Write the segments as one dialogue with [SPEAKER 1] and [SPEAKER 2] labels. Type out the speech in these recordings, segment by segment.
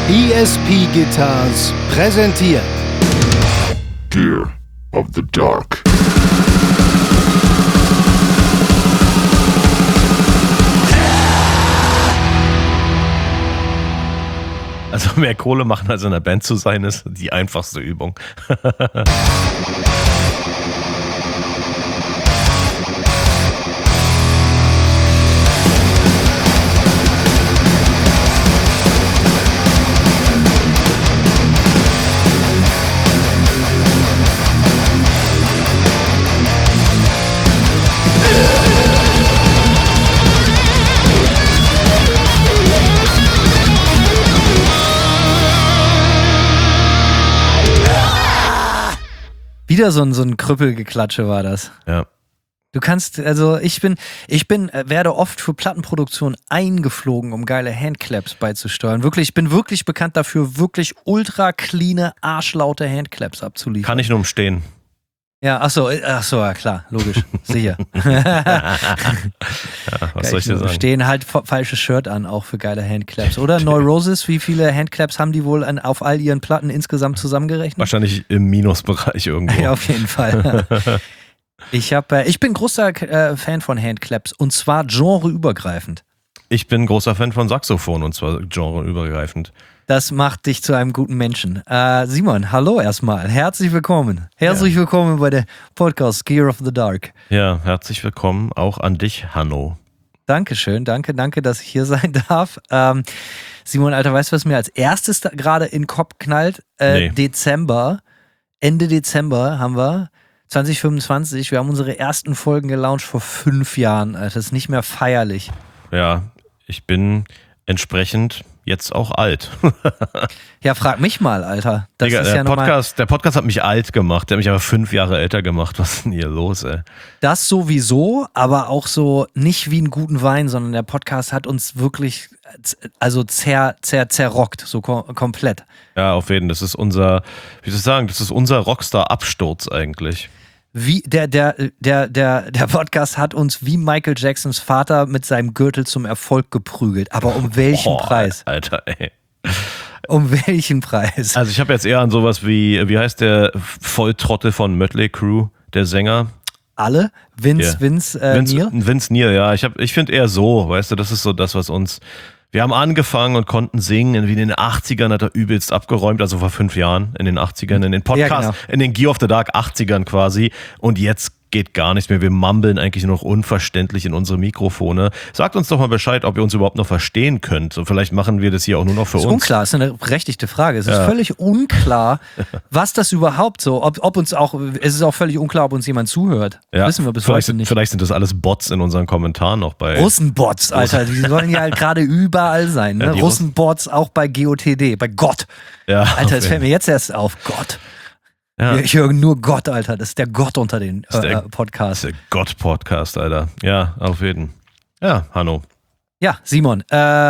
[SPEAKER 1] ESP Guitars präsentiert
[SPEAKER 2] Gear of the Dark.
[SPEAKER 3] Also mehr Kohle machen als in der Band zu sein, ist die einfachste Übung.
[SPEAKER 4] Wieder so ein Krüppelgeklatsche war das.
[SPEAKER 3] Ja.
[SPEAKER 4] Du kannst, also werde oft für Plattenproduktion eingeflogen, um geile Handclaps beizusteuern. Wirklich, ich bin wirklich bekannt dafür, wirklich ultra cleane, arschlaute Handclaps abzuliefern.
[SPEAKER 3] Kann ich nur umstehen.
[SPEAKER 4] Ja, ach so, ja klar, logisch, sicher.
[SPEAKER 3] Ja, was soll ich dir sagen?
[SPEAKER 4] Stehen halt falsches Shirt an, auch für geile Handclaps. Oder Neurosis, wie viele Handclaps haben die wohl auf all ihren Platten insgesamt zusammengerechnet?
[SPEAKER 3] Wahrscheinlich im Minusbereich irgendwo.
[SPEAKER 4] Ja, auf jeden Fall. Ich bin großer Fan von Handclaps und zwar genreübergreifend.
[SPEAKER 3] Ich bin großer Fan von Saxophon und zwar genreübergreifend.
[SPEAKER 4] Das macht dich zu einem guten Menschen. Simon, hallo erstmal. Herzlich willkommen. Herzlich willkommen bei der Podcast Gear of the Dark.
[SPEAKER 3] Ja, herzlich willkommen auch an dich, Hanno.
[SPEAKER 4] Dankeschön, danke, dass ich hier sein darf. Simon, Alter, weißt du, was mir als erstes gerade in den Kopf knallt?
[SPEAKER 3] Nee.
[SPEAKER 4] Ende Dezember haben wir 2025, wir haben unsere ersten Folgen gelauncht vor 5 Jahren. Alter, das ist nicht mehr feierlich.
[SPEAKER 3] Ja, ich bin entsprechend jetzt auch alt.
[SPEAKER 4] Ja, frag mich mal, Alter. Das
[SPEAKER 3] Digga,
[SPEAKER 4] ist
[SPEAKER 3] der Podcast hat mich alt gemacht, der hat mich aber 5 Jahre älter gemacht. Was ist denn hier los, ey?
[SPEAKER 4] Das sowieso, aber auch so nicht wie einen guten Wein, sondern der Podcast hat uns wirklich zerrockt, so komplett.
[SPEAKER 3] Ja, auf jeden Fall. Das ist unser, wie soll ich sagen, das ist unser Rockstar-Absturz eigentlich.
[SPEAKER 4] Wie der Podcast hat uns wie Michael Jacksons Vater mit seinem Gürtel zum Erfolg geprügelt. Aber um welchen Preis?
[SPEAKER 3] Alter, ey.
[SPEAKER 4] Um welchen Preis?
[SPEAKER 3] Also ich habe jetzt eher an sowas wie heißt der Volltrottel von Mötley Crüe, der Sänger?
[SPEAKER 4] Alle? Vince Neil?
[SPEAKER 3] Vince Neil, ja. Ich finde eher so, weißt du, das ist so das, was uns... Wir haben angefangen und konnten singen, wie in den 80ern hat er übelst abgeräumt, also vor 5 Jahren, in den 80ern, in den Podcast,
[SPEAKER 4] ja, genau.
[SPEAKER 3] In den Gear of the Dark 80ern quasi. Und jetzt geht gar nichts mehr. Wir mumbeln eigentlich nur noch unverständlich in unsere Mikrofone. Sagt uns doch mal Bescheid, ob ihr uns überhaupt noch verstehen könnt. So, vielleicht machen wir das hier auch nur noch für uns.
[SPEAKER 4] Ist unklar, ist eine berechtigte Frage. Es ist völlig unklar, was das überhaupt so, es ist auch völlig unklar, ob uns jemand zuhört.
[SPEAKER 3] Ja,
[SPEAKER 4] wissen wir bis heute nicht.
[SPEAKER 3] Vielleicht sind das alles Bots in unseren Kommentaren noch bei.
[SPEAKER 4] Russenbots, Alter, die sollen ja halt gerade überall sein. Ne?
[SPEAKER 3] Ja,
[SPEAKER 4] Russenbots auch bei GOTD, bei Gott.
[SPEAKER 3] Ja,
[SPEAKER 4] Alter, das fällt mir jetzt erst auf. Gott.
[SPEAKER 3] Ja.
[SPEAKER 4] Ich höre nur Gott, Alter. Das ist der Gott unter den Podcasts.
[SPEAKER 3] Das ist der Gott-Podcast, Alter. Ja, auf jeden. Ja, Hanno.
[SPEAKER 4] Ja, Simon,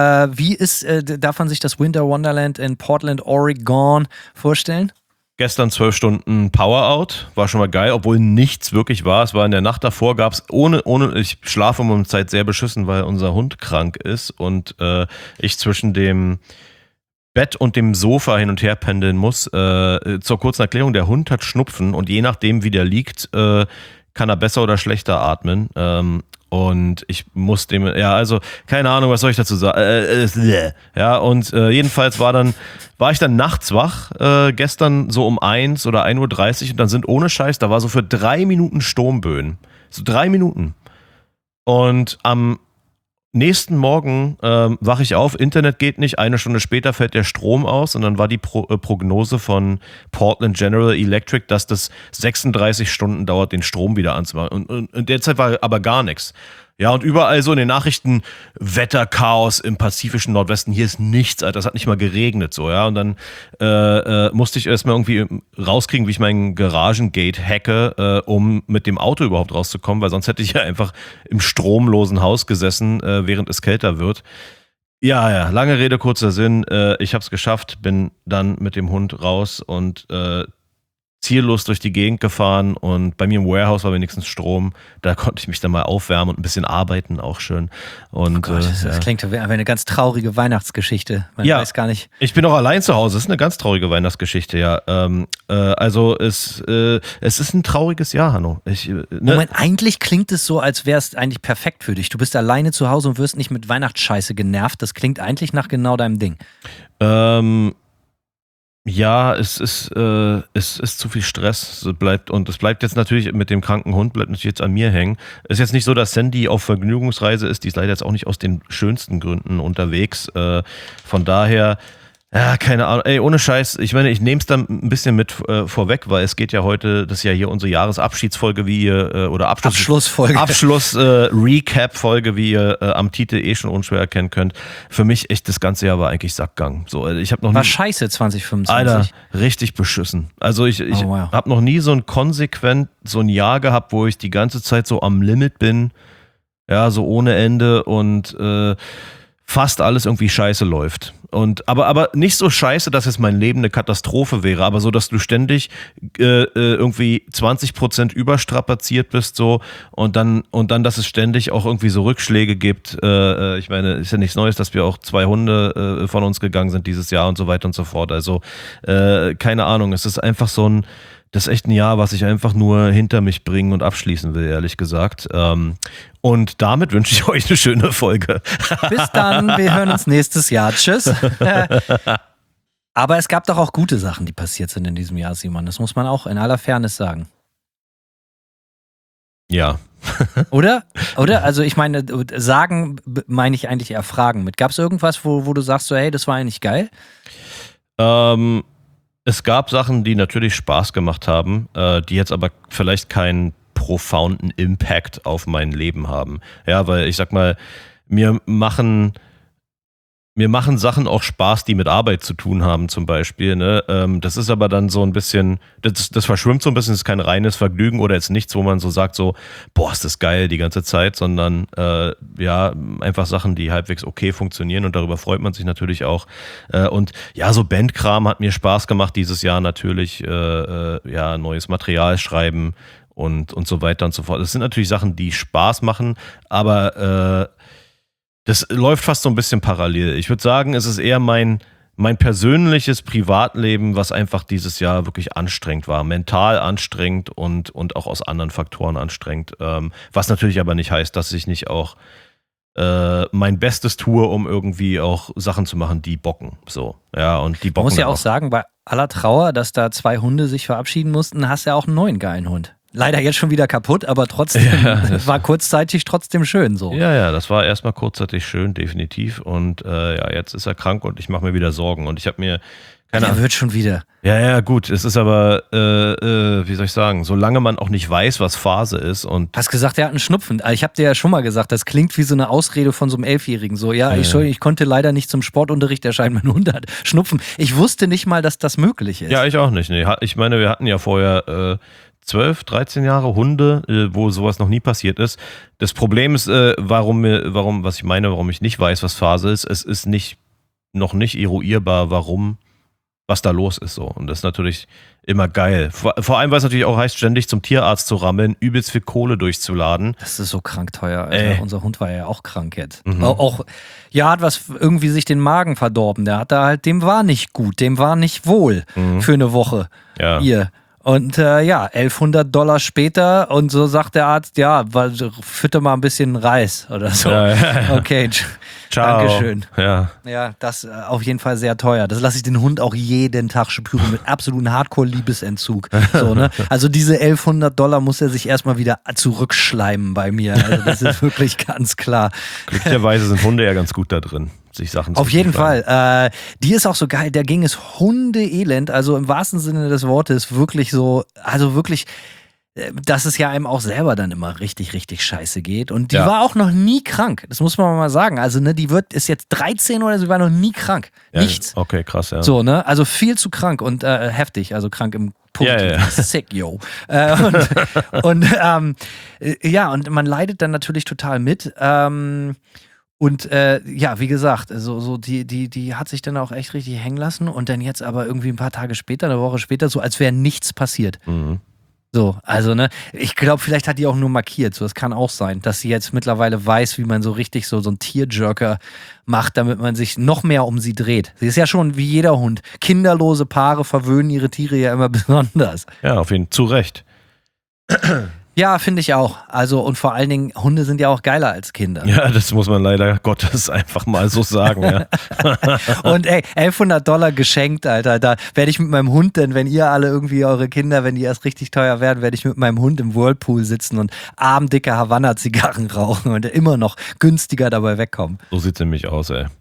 [SPEAKER 4] darf man sich das Winter Wonderland in Portland, Oregon vorstellen?
[SPEAKER 3] Gestern 12 Stunden Power-Out, war schon mal geil, obwohl nichts wirklich war. Es war in der Nacht davor, gab es ich schlafe um Zeit sehr beschissen, weil unser Hund krank ist und ich zwischen dem Bett und dem Sofa hin und her pendeln muss. Zur kurzen Erklärung, der Hund hat Schnupfen und je nachdem, wie der liegt, kann er besser oder schlechter atmen. Und ich muss dem, also keine Ahnung, was soll ich dazu sagen? Ja, und jedenfalls war ich dann nachts wach, gestern so um 1 oder 1:30 Uhr und dann sind ohne Scheiß, da war so für 3 Minuten Sturmböen. So 3 Minuten. Und am nächsten Morgen wache ich auf, Internet geht nicht, 1 Stunde später fällt der Strom aus und dann war die Prognose von Portland General Electric, dass das 36 Stunden dauert, den Strom wieder anzumachen. Und in der Zeit war aber gar nichts. Ja, und überall so in den Nachrichten Wetterchaos im pazifischen Nordwesten. Hier ist nichts, Alter. Es hat nicht mal geregnet, so, ja. Und dann musste ich erstmal irgendwie rauskriegen, wie ich mein Garagengate hacke, um mit dem Auto überhaupt rauszukommen, weil sonst hätte ich ja einfach im stromlosen Haus gesessen, während es kälter wird. Ja, lange Rede, kurzer Sinn. Ich hab's geschafft, bin dann mit dem Hund raus und ziellos durch die Gegend gefahren und bei mir im Warehouse war wenigstens Strom. Da konnte ich mich dann mal aufwärmen und ein bisschen arbeiten, auch schön. Und,
[SPEAKER 4] oh Gott, das klingt wie eine ganz traurige Weihnachtsgeschichte. Man weiß gar nicht.
[SPEAKER 3] Ich bin auch allein zu Hause. Das ist eine ganz traurige Weihnachtsgeschichte, ja. Also es ist ein trauriges Jahr, Hanno.
[SPEAKER 4] Moment, eigentlich klingt es so, als wäre es eigentlich perfekt für dich. Du bist alleine zu Hause und wirst nicht mit Weihnachtsscheiße genervt. Das klingt eigentlich nach genau deinem Ding.
[SPEAKER 3] Ja, es ist zu viel Stress. Es bleibt jetzt natürlich mit dem kranken Hund, bleibt natürlich jetzt an mir hängen. Es ist jetzt nicht so, dass Sandy auf Vergnügungsreise ist. Die ist leider jetzt auch nicht aus den schönsten Gründen unterwegs. Von daher, ja, keine Ahnung. Ey, ohne Scheiß. Ich meine, ich nehme es dann ein bisschen mit vorweg, weil es geht ja heute, das ist ja hier unsere Jahresabschiedsfolge, wie ihr, oder
[SPEAKER 4] Abschlussfolge.
[SPEAKER 3] Recap-Folge, wie ihr am Titel schon unschwer erkennen könnt. Für mich echt das ganze Jahr war eigentlich Sackgang. So, ich habe noch
[SPEAKER 4] war scheiße 2025.
[SPEAKER 3] Alter, richtig beschissen. Also ich habe noch nie so ein Jahr gehabt, wo ich die ganze Zeit so am Limit bin, ja, so ohne Ende und fast alles irgendwie scheiße läuft. Aber nicht so scheiße, dass jetzt mein Leben eine Katastrophe wäre, aber so, dass du ständig irgendwie 20% überstrapaziert bist so und dann, dass es ständig auch irgendwie so Rückschläge gibt. Ich meine, ist ja nichts Neues, dass wir auch 2 Hunde von uns gegangen sind dieses Jahr und so weiter und so fort. Also keine Ahnung, es ist einfach das ist echt ein Jahr, was ich einfach nur hinter mich bringen und abschließen will, ehrlich gesagt. Und damit wünsche ich euch eine schöne Folge.
[SPEAKER 4] Bis dann, wir hören uns nächstes Jahr. Tschüss. Aber es gab doch auch gute Sachen, die passiert sind in diesem Jahr, Simon. Das muss man auch in aller Fairness sagen.
[SPEAKER 3] Ja.
[SPEAKER 4] Oder? Also ich meine, sagen meine ich eigentlich eher Fragen mit. Gab es irgendwas, wo du sagst so, hey, das war eigentlich geil?
[SPEAKER 3] Es gab Sachen, die natürlich Spaß gemacht haben, die jetzt aber vielleicht keinen profounden Impact auf mein Leben haben. Ja, weil ich sag mal, mir machen Sachen auch Spaß, die mit Arbeit zu tun haben, zum Beispiel. Ne? Das ist aber dann so ein bisschen, das verschwimmt so ein bisschen, das ist kein reines Vergnügen oder jetzt nichts, wo man so sagt, so, boah, ist das geil die ganze Zeit, sondern ja, einfach Sachen, die halbwegs okay funktionieren und darüber freut man sich natürlich auch. Und ja, so Bandkram hat mir Spaß gemacht dieses Jahr natürlich, ja, neues Material schreiben und so weiter und so fort. Das sind natürlich Sachen, die Spaß machen, aber das läuft fast so ein bisschen parallel. Ich würde sagen, es ist eher mein persönliches Privatleben, was einfach dieses Jahr wirklich anstrengend war. Mental anstrengend und auch aus anderen Faktoren anstrengend. Was natürlich aber nicht heißt, dass ich nicht auch mein Bestes tue, um irgendwie auch Sachen zu machen, die bocken. So, ja, und die bocken.
[SPEAKER 4] Man muss ja auch sagen, bei aller Trauer, dass da 2 Hunde sich verabschieden mussten, hast du ja auch einen neuen geilen Hund. Leider jetzt schon wieder kaputt, aber trotzdem war kurzzeitig trotzdem schön so.
[SPEAKER 3] Ja, das war erstmal kurzzeitig schön, definitiv. Und ja, jetzt ist er krank und ich mache mir wieder Sorgen. Und ich habe mir
[SPEAKER 4] Er wird schon wieder.
[SPEAKER 3] Ja, gut. Es ist aber, wie soll ich sagen, solange man auch nicht weiß, was Phase ist und.
[SPEAKER 4] Hast gesagt, er hat einen Schnupfen. Ich habe dir ja schon mal gesagt, das klingt wie so eine Ausrede von so einem 11-Jährigen. So, ich konnte leider nicht zum Sportunterricht erscheinen, mein Hund hat Schnupfen. Ich wusste nicht mal, dass das möglich ist.
[SPEAKER 3] Ja, ich auch nicht. Nee. Ich meine, wir hatten ja vorher 12, 13 Jahre Hunde, wo sowas noch nie passiert ist. Das Problem ist, warum ich nicht weiß, was Phase ist, es ist noch nicht eruierbar, was da los ist so. Und das ist natürlich immer geil. Vor allem, weil es natürlich auch heißt, ständig zum Tierarzt zu rammeln, übelst viel Kohle durchzuladen.
[SPEAKER 4] Das ist so krank teuer. Alter. Unser Hund war ja auch krank jetzt. Hat was irgendwie sich den Magen verdorben. Dem war nicht gut, dem war nicht wohl für eine Woche.
[SPEAKER 3] Ja.
[SPEAKER 4] Und $1.100 später und so sagt der Arzt, fütter mal ein bisschen Reis oder so. Ja. Okay,
[SPEAKER 3] ciao.
[SPEAKER 4] Dankeschön.
[SPEAKER 3] Ja,
[SPEAKER 4] das auf jeden Fall sehr teuer. Das lasse ich den Hund auch jeden Tag spüren mit absoluten Hardcore-Liebesentzug. So, ne? Also diese $1.100 muss er sich erstmal wieder zurückschleimen bei mir. Also das ist wirklich ganz klar.
[SPEAKER 3] Glücklicherweise sind Hunde ja ganz gut da drin, sich Sachen zu
[SPEAKER 4] Auf jeden Fall. Die ist auch so geil. Der ging es hundeelend, also im wahrsten Sinne des Wortes, wirklich so, also wirklich, dass es ja einem auch selber dann immer richtig, richtig scheiße geht. Und die war auch noch nie krank. Das muss man mal sagen. Also, ne, ist jetzt 13 oder so, die war noch nie krank. Nichts.
[SPEAKER 3] Okay, krass, ja.
[SPEAKER 4] So, ne, also viel zu krank und heftig, also krank im Positiv.
[SPEAKER 3] Ja.
[SPEAKER 4] Sick, yo. Und man leidet dann natürlich total mit. Und ja, wie gesagt, die hat sich dann auch echt richtig hängen lassen und dann jetzt aber irgendwie ein paar Tage später, eine Woche später, so als wäre nichts passiert. So, also ne, ich glaube, vielleicht hat die auch nur markiert, so, das kann auch sein, dass sie jetzt mittlerweile weiß, wie man so richtig so einen Tearjerker macht, damit man sich noch mehr um sie dreht. Sie ist ja schon wie jeder Hund. Kinderlose Paare verwöhnen ihre Tiere ja immer besonders.
[SPEAKER 3] Ja, auf jeden Fall zu Recht.
[SPEAKER 4] Ja, finde ich auch. Also und vor allen Dingen, Hunde sind ja auch geiler als Kinder.
[SPEAKER 3] Ja, das muss man leider Gottes einfach mal so sagen. Ja.
[SPEAKER 4] Und ey, $1100 geschenkt, Alter. Da werde ich mit meinem Hund denn, wenn ihr alle irgendwie eure Kinder, wenn die erst richtig teuer werden, werde ich mit meinem Hund im Whirlpool sitzen und armdicke Havanna-Zigarren rauchen und immer noch günstiger dabei wegkommen.
[SPEAKER 3] So sieht's nämlich aus, ey.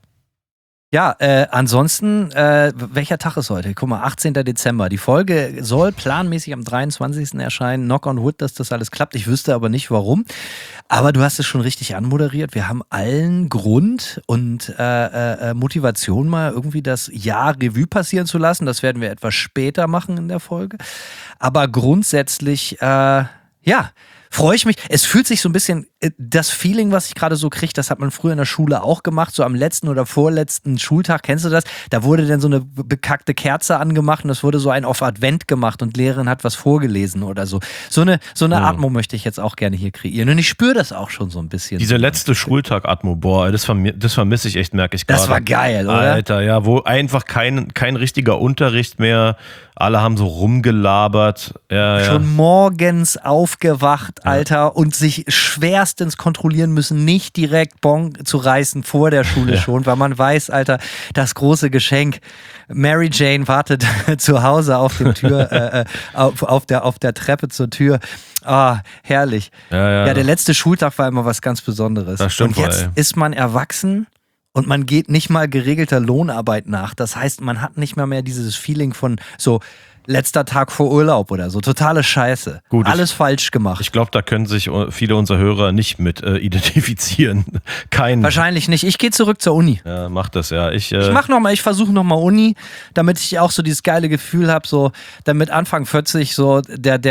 [SPEAKER 4] Ja, ansonsten, welcher Tag ist heute? Guck mal, 18. Dezember. Die Folge soll planmäßig am 23. erscheinen. Knock on wood, dass das alles klappt. Ich wüsste aber nicht, warum. Aber du hast es schon richtig anmoderiert. Wir haben allen Grund und Motivation, mal irgendwie das Jahr Revue passieren zu lassen. Das werden wir etwas später machen in der Folge. Aber grundsätzlich, ja, freue ich mich. Es fühlt sich so ein bisschen, das Feeling, was ich gerade so kriege, das hat man früher in der Schule auch gemacht, so am letzten oder vorletzten Schultag, kennst du das? Da wurde dann so eine bekackte Kerze angemacht und das wurde so ein auf Advent gemacht und Lehrerin hat was vorgelesen oder so. So eine Atmo möchte ich jetzt auch gerne hier kreieren und ich spüre das auch schon so ein bisschen.
[SPEAKER 3] Diese letzte Schultag-Atmo, boah, das vermisse ich echt, merke ich gerade.
[SPEAKER 4] Das war geil, oder?
[SPEAKER 3] Alter, ja, wo einfach kein richtiger Unterricht mehr, alle haben so rumgelabert. Ja,
[SPEAKER 4] schon morgens aufgewacht, Alter, und sich schwerstens kontrollieren müssen, nicht direkt Bon zu reißen vor der Schule schon, weil man weiß, Alter, das große Geschenk, Mary Jane wartet zu Hause auf dem Tür, auf der Treppe zur Tür. Ah, herrlich. Ja, der letzte Schultag war immer was ganz Besonderes.
[SPEAKER 3] Das stimmt.
[SPEAKER 4] Und jetzt ist man erwachsen und man geht nicht mal geregelter Lohnarbeit nach. Das heißt, man hat nicht mal mehr dieses Feeling von so letzter Tag vor Urlaub oder so. Totale Scheiße. Gut, alles falsch gemacht.
[SPEAKER 3] Ich glaube, da können sich viele unserer Hörer nicht mit identifizieren.
[SPEAKER 4] Wahrscheinlich nicht. Ich gehe zurück zur Uni.
[SPEAKER 3] Ja, mach das, ja. Ich
[SPEAKER 4] versuche nochmal Uni, damit ich auch so dieses geile Gefühl habe, so, damit Anfang 40 so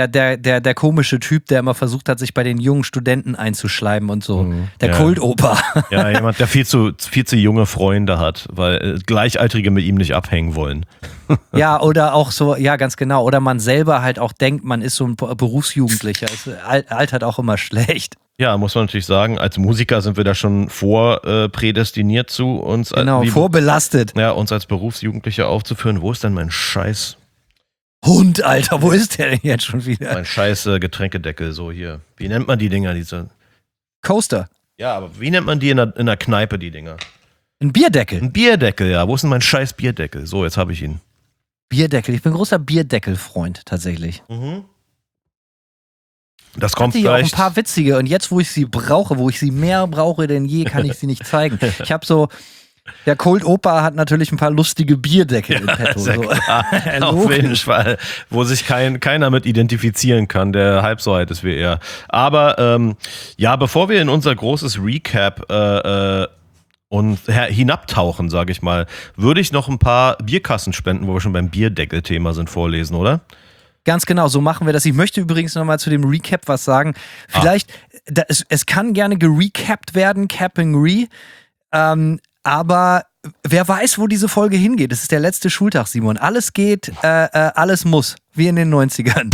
[SPEAKER 4] der komische Typ, der immer versucht hat, sich bei den jungen Studenten einzuschleimen und so. Der Kultoper.
[SPEAKER 3] Ja, jemand, der viel zu junge Freunde hat, weil Gleichaltrige mit ihm nicht abhängen wollen.
[SPEAKER 4] Ja, oder auch so, ja, ganz genau. Oder man selber halt auch denkt, man ist so ein Berufsjugendlicher. Es altert auch immer schlecht.
[SPEAKER 3] Ja, muss man natürlich sagen, als Musiker sind wir da schon prädestiniert zu uns.
[SPEAKER 4] Genau, vorbelastet.
[SPEAKER 3] Ja, uns als Berufsjugendliche aufzuführen. Wo ist denn mein Scheiß
[SPEAKER 4] Hund, Alter? Wo ist der denn jetzt schon wieder?
[SPEAKER 3] Mein scheiß Getränkedeckel, so hier. Wie nennt man die Dinger, diese?
[SPEAKER 4] Coaster.
[SPEAKER 3] Ja, aber wie nennt man die in der Kneipe, die Dinger?
[SPEAKER 4] Ein Bierdeckel.
[SPEAKER 3] Ein Bierdeckel, ja. Wo ist denn mein scheiß Bierdeckel? So, jetzt habe ich ihn.
[SPEAKER 4] Bierdeckel. Ich bin großer Bierdeckel-Freund, tatsächlich.
[SPEAKER 3] Das kommt
[SPEAKER 4] vielleicht.
[SPEAKER 3] vielleicht.
[SPEAKER 4] Auch ein paar witzige. Und jetzt, wo ich sie brauche, wo ich sie mehr brauche denn je, kann ich sie nicht zeigen. Ich habe so. Der Cold Opa hat natürlich ein paar lustige Bierdeckel im Petto. So.
[SPEAKER 3] Auf jeden Fall. Wo sich keiner mit identifizieren kann, der halb so alt ist wie er. Aber ja, bevor wir in unser großes Recap und hinabtauchen, sage ich mal, würde ich noch ein paar Bierkassenspenden, wo wir schon beim Bierdeckel-Thema sind, vorlesen, oder?
[SPEAKER 4] Ganz genau, so machen wir das. Ich möchte übrigens nochmal zu dem Recap was sagen. Vielleicht, es kann gerne gerecapt werden, Capping Re, aber wer weiß, wo diese Folge hingeht. Es ist der letzte Schultag, Simon. Alles geht, alles muss, wie in den 90ern.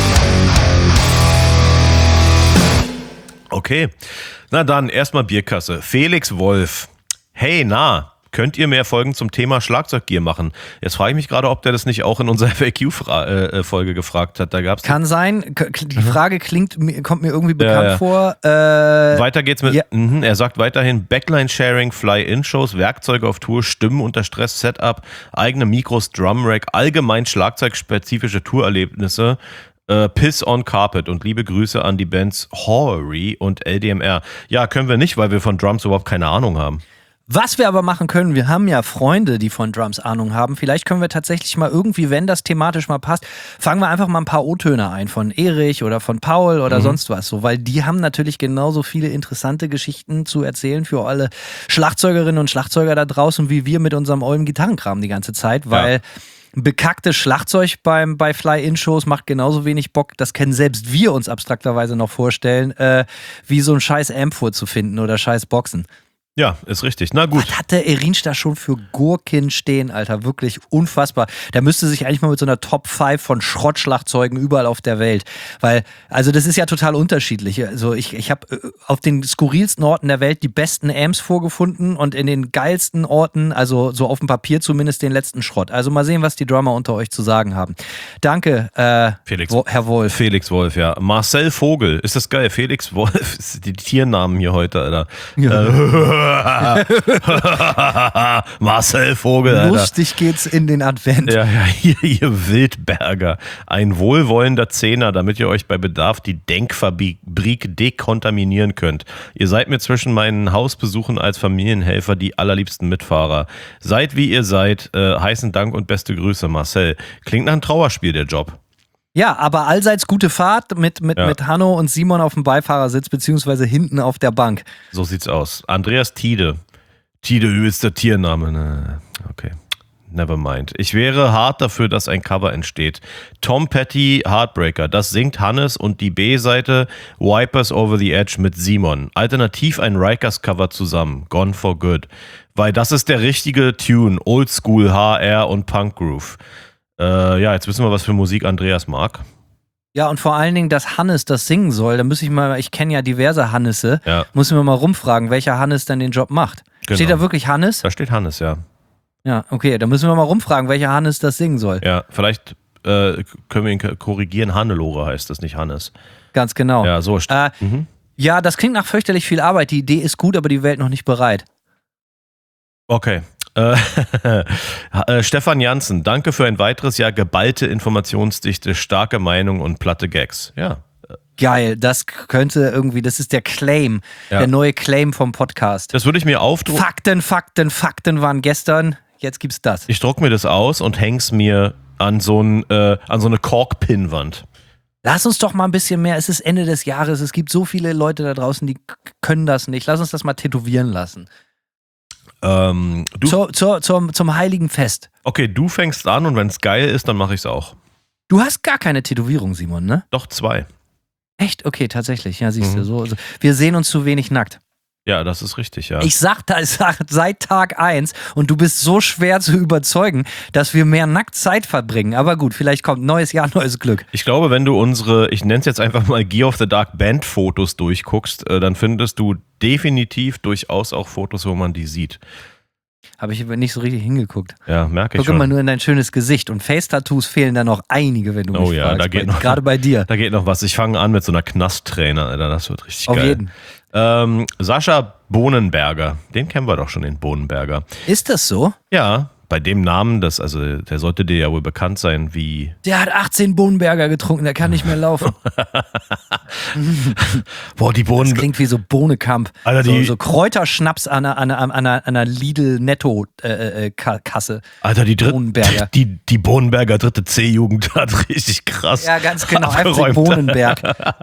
[SPEAKER 3] Okay, na dann erstmal Bierkasse. Felix Wolf. Hey, könnt ihr mehr Folgen zum Thema Schlagzeuggear machen? Jetzt frage ich mich gerade, ob der das nicht auch in unserer FAQ-Folge gefragt hat. Da gab's
[SPEAKER 4] Kann sein. Die Frage kommt mir irgendwie bekannt vor.
[SPEAKER 3] Weiter geht's mit, er sagt weiterhin Backline-Sharing, Fly-In-Shows, Werkzeuge auf Tour, Stimmen unter Stress, Setup, eigene Mikros, Drumrack, allgemein schlagzeugspezifische Tourerlebnisse, Piss on Carpet und liebe Grüße an die Bands Horry und LDMR. Ja, können wir nicht, weil wir von Drums überhaupt keine Ahnung haben.
[SPEAKER 4] Was wir aber machen können, wir haben ja Freunde, die von Drums Ahnung haben. Vielleicht können wir tatsächlich mal irgendwie, wenn das thematisch mal passt, fangen wir einfach mal ein paar O-Töne ein von Erich oder von Paul oder sonst was so, weil die haben natürlich genauso viele interessante Geschichten zu erzählen für alle Schlagzeugerinnen und Schlagzeuger da draußen, wie wir mit unserem ollen Gitarrenkram die ganze Zeit, weil bekacktes Schlagzeug bei Fly-In-Shows macht genauso wenig Bock, das können selbst wir uns abstrakterweise noch vorstellen, wie so ein scheiß Amp vorzufinden oder scheiß Boxen.
[SPEAKER 3] Ja, ist richtig. Na gut.
[SPEAKER 4] Was hat der Erinsch da schon für Gurken stehen, Alter? Wirklich unfassbar. Der müsste sich eigentlich mal mit so einer Top 5 von Schrottschlagzeugen überall auf der Welt. Weil, also das ist ja total unterschiedlich. Also ich habe auf den skurrilsten Orten der Welt die besten Amps vorgefunden und in den geilsten Orten, also so auf dem Papier zumindest, den letzten Schrott. Also mal sehen, was die Drummer unter euch zu sagen haben. Danke,
[SPEAKER 3] Felix.
[SPEAKER 4] Herr Wolf.
[SPEAKER 3] Felix Wolf, ja. Marcel Vogel. Ist das geil? Felix Wolf. Die Tiernamen hier heute, Alter. Ja. Marcel Vogel, Alter.
[SPEAKER 4] Lustig geht's in den Advent.
[SPEAKER 3] Ja, ihr Wildberger. Ein wohlwollender Zehner, damit ihr euch bei Bedarf die Denkfabrik dekontaminieren könnt. Ihr seid mir zwischen meinen Hausbesuchen als Familienhelfer die allerliebsten Mitfahrer. Seid wie ihr seid. Heißen Dank und beste Grüße, Marcel. Klingt nach einem Trauerspiel, der Job.
[SPEAKER 4] Ja, aber allseits gute Fahrt mit Hanno und Simon auf dem Beifahrersitz, beziehungsweise hinten auf der Bank.
[SPEAKER 3] So sieht's aus. Andreas Tiede. Tiede, übelster Tiername. Okay. Never mind. Ich wäre hart dafür, dass ein Cover entsteht. Tom Petty, Heartbreaker. Das singt Hannes und die B-Seite Wipers Over the Edge mit Simon. Alternativ ein Rikers-Cover zusammen. Gone for Good. Weil das ist der richtige Tune. Oldschool, HR und Punk Groove. Ja, jetzt wissen wir, was für Musik Andreas mag.
[SPEAKER 4] Ja, und vor allen Dingen, dass Hannes das singen soll, da muss ich kenne ja diverse Hannesse, muss ich mir mal rumfragen, welcher Hannes denn den Job macht. Genau. Steht da wirklich Hannes?
[SPEAKER 3] Da steht Hannes, ja.
[SPEAKER 4] Ja, okay, da müssen wir mal rumfragen, welcher Hannes das singen soll.
[SPEAKER 3] Ja, vielleicht können wir ihn korrigieren. Hannelore heißt das, nicht Hannes.
[SPEAKER 4] Ganz genau.
[SPEAKER 3] Ja, so.
[SPEAKER 4] Ja, das klingt nach fürchterlich viel Arbeit. Die Idee ist gut, aber die Welt noch nicht bereit.
[SPEAKER 3] Okay. Stefan Janssen, danke für ein weiteres Jahr geballte Informationsdichte, starke Meinung und platte Gags. Ja.
[SPEAKER 4] Geil, das ist der Claim, der neue Claim vom Podcast.
[SPEAKER 3] Das würde ich mir aufdrucken.
[SPEAKER 4] Fakten waren gestern, jetzt gibt's das.
[SPEAKER 3] Ich druck mir das aus und häng's mir an so eine Korkpinnwand.
[SPEAKER 4] Lass uns doch mal ein bisschen mehr, es ist Ende des Jahres, es gibt so viele Leute da draußen, die können das nicht. Lass uns das mal tätowieren lassen. Zum Heiligen Fest.
[SPEAKER 3] Okay, du fängst an und wenn es geil ist, dann mache ich es auch.
[SPEAKER 4] Du hast gar keine Tätowierung, Simon, ne?
[SPEAKER 3] Doch, 2.
[SPEAKER 4] Echt? Okay, tatsächlich. Ja, siehst du, so. Wir sehen uns zu wenig nackt.
[SPEAKER 3] Ja, das ist richtig, ja.
[SPEAKER 4] Ich sag seit Tag 1 und du bist so schwer zu überzeugen, dass wir mehr Nacktzeit verbringen. Aber gut, vielleicht kommt neues Jahr, neues Glück.
[SPEAKER 3] Ich glaube, wenn du ich nenne es jetzt einfach mal Gear of the Dark Band-Fotos durchguckst, dann findest du definitiv durchaus auch Fotos, wo man die sieht.
[SPEAKER 4] Habe ich aber nicht so richtig hingeguckt.
[SPEAKER 3] Ja, merke ich schon.
[SPEAKER 4] Guck immer nur in dein schönes Gesicht. Und Face-Tattoos fehlen da noch einige, wenn du mich fragst.
[SPEAKER 3] Da geht noch.
[SPEAKER 4] Gerade bei dir.
[SPEAKER 3] Da geht noch was. Ich fange an mit so einer Knastträne, Alter. Das wird richtig geil.
[SPEAKER 4] Auf jeden.
[SPEAKER 3] Sascha Bohnenberger. Den kennen wir doch schon, den Bohnenberger.
[SPEAKER 4] Ist das so?
[SPEAKER 3] Ja, bei dem Namen, der sollte dir ja wohl bekannt sein, wie...
[SPEAKER 4] Der hat 18 Bohnenberger getrunken, der kann nicht mehr laufen.
[SPEAKER 3] Boah, die Bohnen...
[SPEAKER 4] Das klingt wie so Bohnekamp.
[SPEAKER 3] Alter,
[SPEAKER 4] so Kräuterschnaps an einer Lidl-Netto-Kasse.
[SPEAKER 3] Alter, die
[SPEAKER 4] Bohnenberger.
[SPEAKER 3] Die Bohnenberger dritte C-Jugend hat richtig krass.
[SPEAKER 4] Ja, ganz genau. FC Bohnenberg.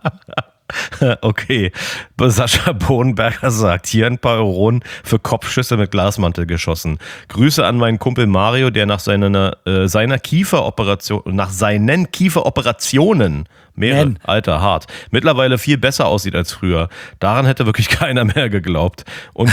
[SPEAKER 3] Okay, Sascha Bohnenberger sagt, hier ein paar Euronen für Kopfschüsse mit Glasmantel geschossen. Grüße an meinen Kumpel Mario, der nach seinen Kieferoperationen, Alter, hart, mittlerweile viel besser aussieht als früher. Daran hätte wirklich keiner mehr geglaubt. Und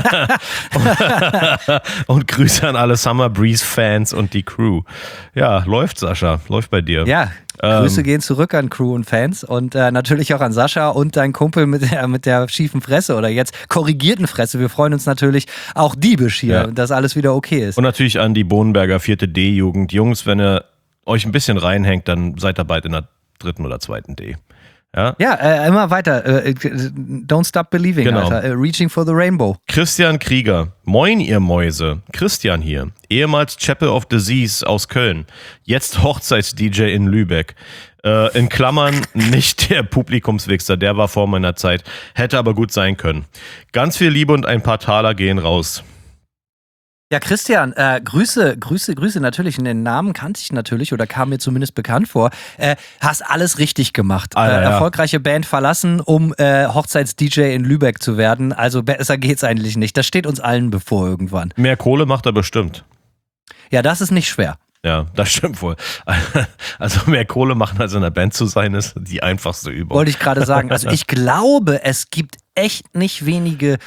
[SPEAKER 3] Grüße an alle Summer Breeze Fans und die Crew. Ja, läuft, Sascha, läuft bei dir.
[SPEAKER 4] Ja. Grüße gehen zurück an Crew und Fans und natürlich auch an Sascha und dein Kumpel mit der schiefen Fresse oder jetzt korrigierten Fresse. Wir freuen uns natürlich auch diebisch hier, dass alles wieder okay ist.
[SPEAKER 3] Und natürlich an die Bohnenberger 4. D-Jugend. Jungs, wenn ihr euch ein bisschen reinhängt, dann seid ihr bald in der 3. oder 2. D. Ja,
[SPEAKER 4] immer weiter. Don't stop believing,
[SPEAKER 3] genau.
[SPEAKER 4] Alter. Reaching for the rainbow.
[SPEAKER 3] Christian Krieger. Moin, ihr Mäuse. Christian hier. Ehemals Chapel of Disease aus Köln. Jetzt Hochzeits-DJ in Lübeck. In Klammern nicht der Publikumswichser, der war vor meiner Zeit. Hätte aber gut sein können. Ganz viel Liebe und ein paar Taler gehen raus.
[SPEAKER 4] Ja, Christian, Grüße natürlich. Den Namen kannte ich natürlich oder kam mir zumindest bekannt vor. Hast alles richtig gemacht.
[SPEAKER 3] Alter, ja.
[SPEAKER 4] Erfolgreiche Band verlassen, um Hochzeits-DJ in Lübeck zu werden. Also besser geht's eigentlich nicht. Das steht uns allen bevor irgendwann.
[SPEAKER 3] Mehr Kohle macht er bestimmt.
[SPEAKER 4] Ja, das ist nicht schwer.
[SPEAKER 3] Ja, das stimmt wohl. Also mehr Kohle machen als in einer Band zu sein, ist die einfachste Übung.
[SPEAKER 4] Wollte ich gerade sagen. Also ich glaube, es gibt echt nicht wenige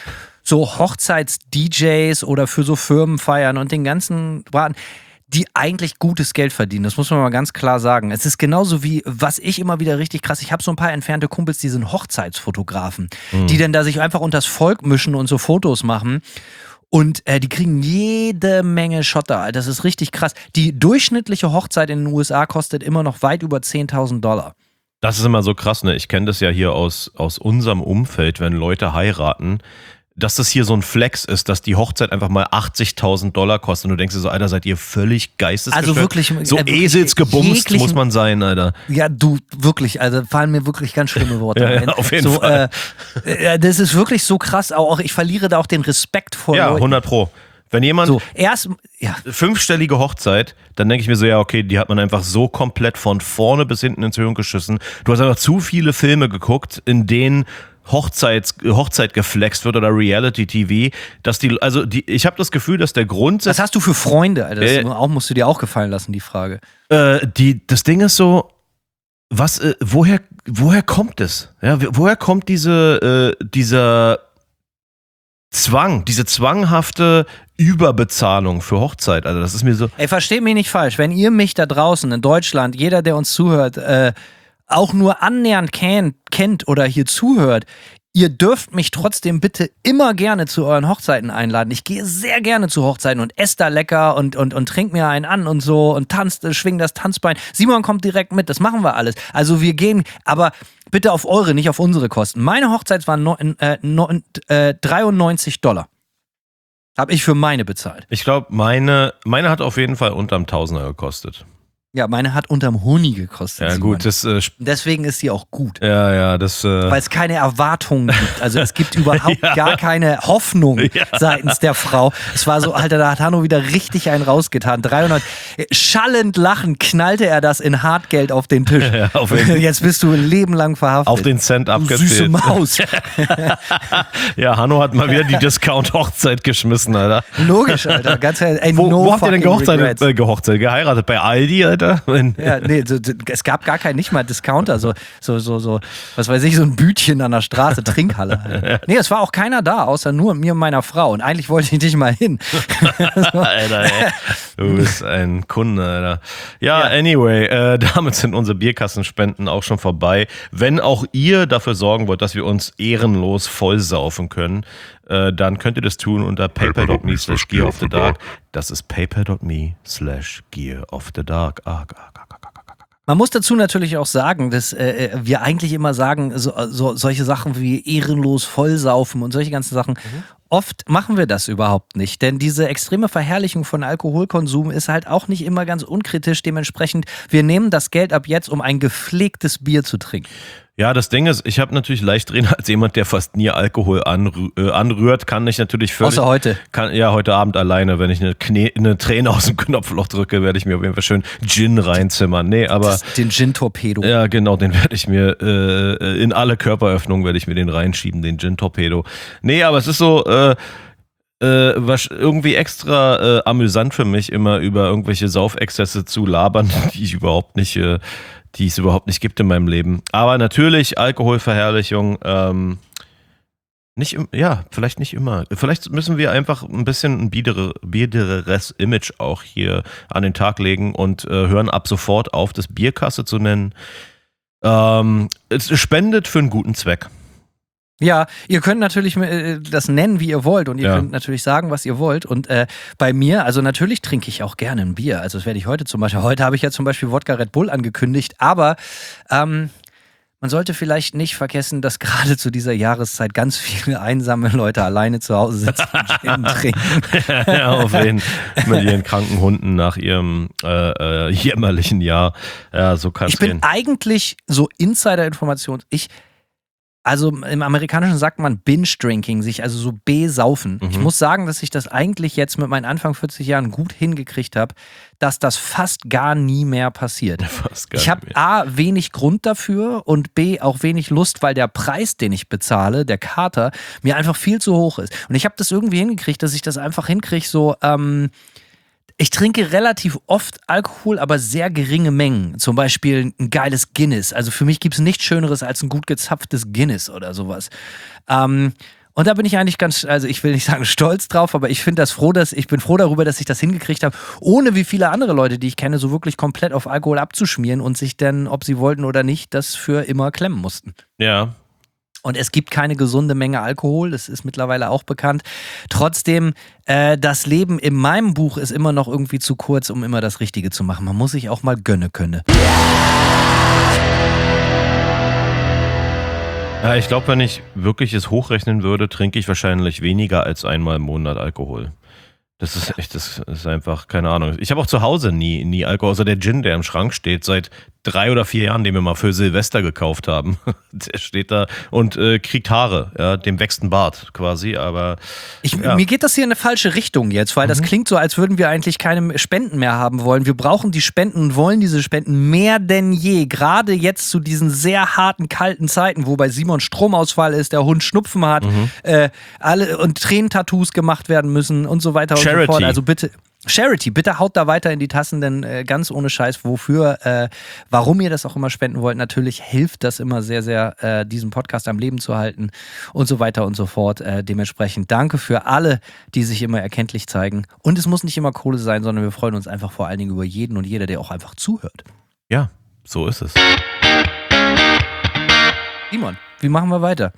[SPEAKER 4] so Hochzeits-DJs oder für so Firmenfeiern und den ganzen Braten, die eigentlich gutes Geld verdienen. Das muss man mal ganz klar sagen. Es ist genauso wie, was ich immer wieder richtig krass, ich habe so ein paar entfernte Kumpels, die sind Hochzeitsfotografen, die dann da sich einfach unters Volk mischen und so Fotos machen. Und die kriegen jede Menge Schotter. Das ist richtig krass. Die durchschnittliche Hochzeit in den USA kostet immer noch weit über $10.000.
[SPEAKER 3] Das ist immer so krass, ne? Ich kenne das ja hier aus unserem Umfeld, wenn Leute heiraten, dass das hier so ein Flex ist, dass die Hochzeit einfach mal $80.000 kostet und du denkst dir so, Alter, seid ihr völlig geistesgestört?
[SPEAKER 4] Also wirklich,
[SPEAKER 3] so eselsgebumst muss man sein, Alter.
[SPEAKER 4] Ja, du, wirklich, also fallen mir wirklich ganz schlimme Worte ein.
[SPEAKER 3] Ja, auf jeden Fall.
[SPEAKER 4] Das ist wirklich so krass, auch ich verliere da auch den Respekt vor
[SPEAKER 3] Ja,
[SPEAKER 4] Leuten.
[SPEAKER 3] 100%. Wenn jemand
[SPEAKER 4] So, ja.
[SPEAKER 3] 5-stellige Hochzeit, dann denke ich mir so, ja, okay, die hat man einfach so komplett von vorne bis hinten ins Hirn geschissen. Du hast einfach zu viele Filme geguckt, in denen Hochzeit geflext wird oder Reality-TV, dass ich habe das Gefühl, dass der Grundsatz...
[SPEAKER 4] Was hast du für Freunde, Alter? Das musst du dir auch gefallen lassen, die Frage.
[SPEAKER 3] Das Ding ist so, woher kommt es? Ja, woher kommt dieser Zwang, diese zwanghafte Überbezahlung für Hochzeit? Also das ist mir so...
[SPEAKER 4] Ey, versteht mich nicht falsch, wenn ihr mich da draußen in Deutschland, jeder, der uns zuhört, auch nur annähernd kennt oder hier zuhört, ihr dürft mich trotzdem bitte immer gerne zu euren Hochzeiten einladen. Ich gehe sehr gerne zu Hochzeiten und esse da lecker und trink mir einen an und so und schwing das Tanzbein. Simon kommt direkt mit, das machen wir alles. Also wir gehen, aber bitte auf eure, nicht auf unsere Kosten. Meine Hochzeit waren $93. Habe ich für meine bezahlt.
[SPEAKER 3] Ich glaube, meine hat auf jeden Fall unterm Tausender gekostet.
[SPEAKER 4] Ja, meine hat unterm Huni gekostet.
[SPEAKER 3] Ja,
[SPEAKER 4] Simon.
[SPEAKER 3] gut,
[SPEAKER 4] Deswegen ist sie auch gut.
[SPEAKER 3] Ja, das...
[SPEAKER 4] Weil es keine Erwartungen gibt. Also es gibt überhaupt gar keine Hoffnung seitens der Frau. Es war so, Alter, da hat Hanno wieder richtig einen rausgetan. 300, schallend lachend knallte er das in Hartgeld auf den Tisch.
[SPEAKER 3] Ja,
[SPEAKER 4] Jetzt bist du ein Leben lang verhaftet.
[SPEAKER 3] Auf den Cent abgezählt.
[SPEAKER 4] Süße Maus.
[SPEAKER 3] Ja, Hanno hat mal wieder die Discount-Hochzeit geschmissen, Alter.
[SPEAKER 4] Logisch, Alter. Ganz ehrlich. Ey,
[SPEAKER 3] Wo habt ihr denn
[SPEAKER 4] fucking
[SPEAKER 3] geheiratet? Bei Aldi, Alter?
[SPEAKER 4] Ja, nee, es gab gar keinen, nicht mal Discounter, so, was weiß ich, so ein Bütchen an der Straße, Trinkhalle. Halt. Nee, es war auch keiner da, außer nur mir und meiner Frau. Und eigentlich wollte ich nicht mal hin.
[SPEAKER 3] Alter, ey. Du bist ein Kunde, Alter. Ja, anyway, damit sind unsere Bierkassenspenden auch schon vorbei. Wenn auch ihr dafür sorgen wollt, dass wir uns ehrenlos vollsaufen können, dann könnt ihr das tun unter paypal.me/gearofthedark. Das ist paypal.me/gearofthedark.
[SPEAKER 4] Man muss dazu natürlich auch sagen, dass wir eigentlich immer sagen, solche Sachen wie ehrenlos vollsaufen und solche ganzen Sachen. Oft machen wir das überhaupt nicht, denn diese extreme Verherrlichung von Alkoholkonsum ist halt auch nicht immer ganz unkritisch. Dementsprechend, wir nehmen das Geld ab jetzt, um ein gepflegtes Bier zu trinken.
[SPEAKER 3] Ja, das Ding ist, ich habe natürlich leicht reden als jemand, der fast nie Alkohol anrührt, kann ich natürlich völlig...
[SPEAKER 4] Außer heute.
[SPEAKER 3] Heute Abend alleine, wenn ich eine Träne aus dem Knopfloch drücke, werde ich mir auf jeden Fall schön Gin reinzimmern. Nee, aber...
[SPEAKER 4] Den Gin-Torpedo.
[SPEAKER 3] Ja, genau, den werde ich mir in alle Körperöffnungen werde ich mir den reinschieben, den Gin-Torpedo. Nee, aber es ist so... was irgendwie extra amüsant für mich, immer über irgendwelche Saufexzesse zu labern, die es überhaupt nicht gibt in meinem Leben. Aber natürlich Alkoholverherrlichung, vielleicht nicht immer. Vielleicht müssen wir einfach ein bisschen ein biedereres Image auch hier an den Tag legen und hören ab sofort auf, das Bierkasse zu nennen. Es spendet für einen guten Zweck.
[SPEAKER 4] Ja, ihr könnt natürlich das nennen, wie ihr wollt und ihr könnt natürlich sagen, was ihr wollt und bei mir, also natürlich trinke ich auch gerne ein Bier, also das werde ich heute habe ich ja zum Beispiel Wodka Red Bull angekündigt, aber man sollte vielleicht nicht vergessen, dass gerade zu dieser Jahreszeit ganz viele einsame Leute alleine zu Hause sitzen und Gin trinken.
[SPEAKER 3] Ja, auf jeden Fall mit ihren kranken Hunden nach ihrem jämmerlichen Jahr. Ja, so kann es gehen.
[SPEAKER 4] Ich bin eigentlich so Insider-Information, also im Amerikanischen sagt man Binge-Drinking, sich also so besaufen. Ich muss sagen, dass ich das eigentlich jetzt mit meinen Anfang 40 Jahren gut hingekriegt habe, dass das fast gar nie mehr passiert. Ich habe A, wenig Grund dafür und B, auch wenig Lust, weil der Preis, den ich bezahle, der Kater, mir einfach viel zu hoch ist. Und ich habe das irgendwie hingekriegt, dass ich das einfach hinkriege, so, ich trinke relativ oft Alkohol, aber sehr geringe Mengen. Zum Beispiel ein geiles Guinness. Also für mich gibt es nichts Schöneres als ein gut gezapftes Guinness oder sowas. Und Und da bin ich eigentlich ganz, also ich will nicht sagen stolz drauf, aber ich bin froh darüber, dass ich das hingekriegt habe, ohne wie viele andere Leute, die ich kenne, so wirklich komplett auf Alkohol abzuschmieren und sich dann, ob sie wollten oder nicht, das für immer klemmen mussten.
[SPEAKER 3] Ja.
[SPEAKER 4] Und es gibt keine gesunde Menge Alkohol, das ist mittlerweile auch bekannt. Trotzdem, das Leben in meinem Buch ist immer noch irgendwie zu kurz, um immer das Richtige zu machen. Man muss sich auch mal gönnen können.
[SPEAKER 3] Ja, ich glaube, wenn ich wirklich es hochrechnen würde, trinke ich wahrscheinlich weniger als einmal im Monat Alkohol. Das ist echt, das ist einfach, keine Ahnung. Ich habe auch zu Hause nie Alkohol, außer der Gin, der im Schrank steht, seit 3 oder 4 Jahren, den wir mal für Silvester gekauft haben. Der steht da und kriegt Haare, ja, dem wächst ein Bart quasi, aber
[SPEAKER 4] Mir geht das hier in eine falsche Richtung jetzt, weil das klingt so, als würden wir eigentlich keine Spenden mehr haben wollen. Wir brauchen die Spenden und wollen diese Spenden mehr denn je. Gerade jetzt zu diesen sehr harten, kalten Zeiten, wo bei Simon Stromausfall ist, der Hund Schnupfen hat, alle und Tränentattoos gemacht werden müssen und so weiter und so fort. Also bitte, Charity, bitte haut da weiter in die Tassen, denn ganz ohne Scheiß, warum ihr das auch immer spenden wollt, natürlich hilft das immer sehr, sehr, diesen Podcast am Leben zu halten und so weiter und so fort. Dementsprechend danke für alle, die sich immer erkenntlich zeigen. Und es muss nicht immer Kohle sein, sondern wir freuen uns einfach vor allen Dingen über jeden und jeder, der auch einfach zuhört.
[SPEAKER 3] ja, so ist es.
[SPEAKER 4] Simon, wie machen wir weiter?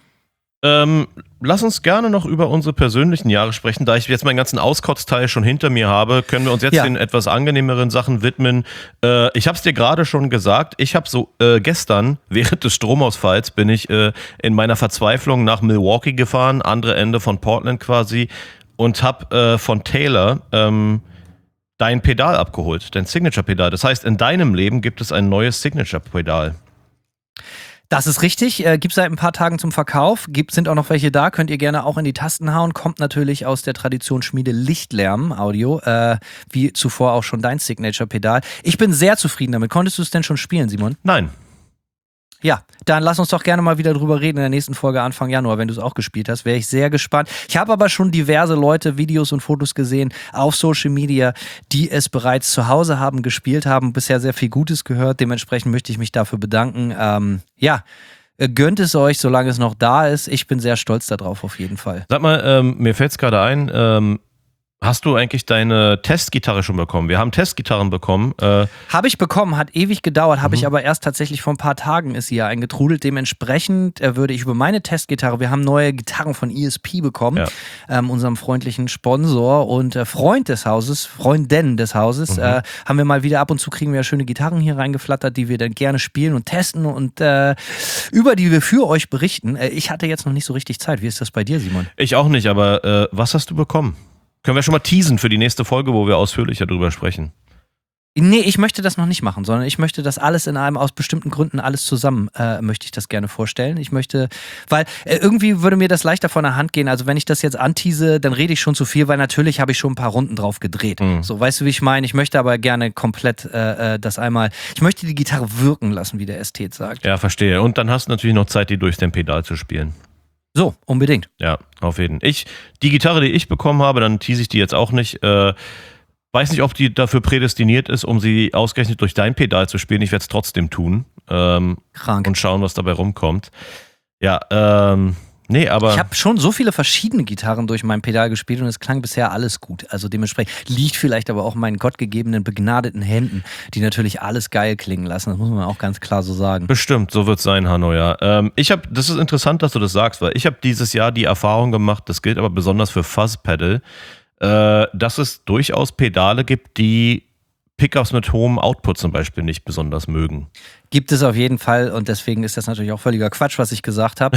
[SPEAKER 3] Lass uns gerne noch über unsere persönlichen Jahre sprechen. Da ich jetzt meinen ganzen Auskotzteil schon hinter mir habe, können wir uns jetzt den etwas angenehmeren Sachen widmen. Ich habe es dir gerade schon gesagt, ich habe so gestern, während des Stromausfalls, bin ich in meiner Verzweiflung nach Milwaukee gefahren, andere Ende von Portland quasi, und habe von Taylor dein Pedal abgeholt, dein Signature-Pedal. Das heißt, in deinem Leben gibt es ein neues Signature-Pedal.
[SPEAKER 4] Das ist richtig, gibt es seit ein paar Tagen zum Verkauf, sind auch noch welche da, könnt ihr gerne auch in die Tasten hauen, kommt natürlich aus der Tradition Schmiede Lichtlärm Audio, wie zuvor auch schon dein Signature-Pedal. Ich bin sehr zufrieden damit. Konntest du es denn schon spielen, Simon?
[SPEAKER 3] Nein.
[SPEAKER 4] Ja, dann lass uns doch gerne mal wieder drüber reden in der nächsten Folge Anfang Januar, wenn du es auch gespielt hast, wäre ich sehr gespannt. Ich habe aber schon diverse Leute, Videos und Fotos gesehen auf Social Media, die es bereits zu Hause haben, gespielt haben, bisher sehr viel Gutes gehört, dementsprechend möchte ich mich dafür bedanken. Gönnt es euch, solange es noch da ist. Ich bin sehr stolz darauf auf jeden Fall.
[SPEAKER 3] Sag mal, mir fällt es gerade ein, hast du eigentlich deine Testgitarre schon bekommen? Wir haben Testgitarren bekommen.
[SPEAKER 4] Habe ich bekommen, hat ewig gedauert, habe ich aber erst tatsächlich vor ein paar Tagen ist sie ja eingetrudelt. Dementsprechend würde ich über meine Testgitarre, wir haben neue Gitarren von ESP bekommen, unserem freundlichen Sponsor und Freundin des Hauses, haben wir mal wieder ab und zu kriegen wir ja schöne Gitarren hier reingeflattert, die wir dann gerne spielen und testen und über die wir für euch berichten. Ich hatte jetzt noch nicht so richtig Zeit. Wie ist das bei dir, Simon?
[SPEAKER 3] Ich auch nicht, aber was hast du bekommen? Können wir schon mal teasen für die nächste Folge, wo wir ausführlicher drüber sprechen?
[SPEAKER 4] Nee, ich möchte das noch nicht machen, sondern ich möchte das alles in einem, aus bestimmten Gründen alles zusammen, möchte ich das gerne vorstellen. Ich möchte, weil irgendwie würde mir das leichter von der Hand gehen. Also wenn ich das jetzt antease, dann rede ich schon zu viel, weil natürlich habe ich schon ein paar Runden drauf gedreht. So, weißt du, wie ich meine? Ich möchte aber gerne komplett das einmal, ich möchte die Gitarre wirken lassen, wie der Ästhet sagt.
[SPEAKER 3] Ja, verstehe. Und dann hast du natürlich noch Zeit, die durch dein Pedal zu spielen.
[SPEAKER 4] So, unbedingt.
[SPEAKER 3] Ja, auf jeden Fall. Die Gitarre, die ich bekommen habe, dann tease ich die jetzt auch nicht. Weiß nicht, ob die dafür prädestiniert ist, um sie ausgerechnet durch dein Pedal zu spielen. Ich werde es trotzdem tun.
[SPEAKER 4] Krank.
[SPEAKER 3] Und schauen, was dabei rumkommt. Ja, nee, aber...
[SPEAKER 4] Ich habe schon so viele verschiedene Gitarren durch mein Pedal gespielt und es klang bisher alles gut. Also dementsprechend liegt vielleicht aber auch meinen gottgegebenen, begnadeten Händen, die natürlich alles geil klingen lassen. Das muss man auch ganz klar so sagen.
[SPEAKER 3] Bestimmt, so wird es sein, Hanno, ja. Das ist interessant, dass du das sagst, weil ich habe dieses Jahr die Erfahrung gemacht, das gilt aber besonders für Fuzz-Pedal, dass es durchaus Pedale gibt, die Pickups mit hohem Output zum Beispiel nicht besonders mögen.
[SPEAKER 4] Gibt es auf jeden Fall und deswegen ist das natürlich auch völliger Quatsch, was ich gesagt habe.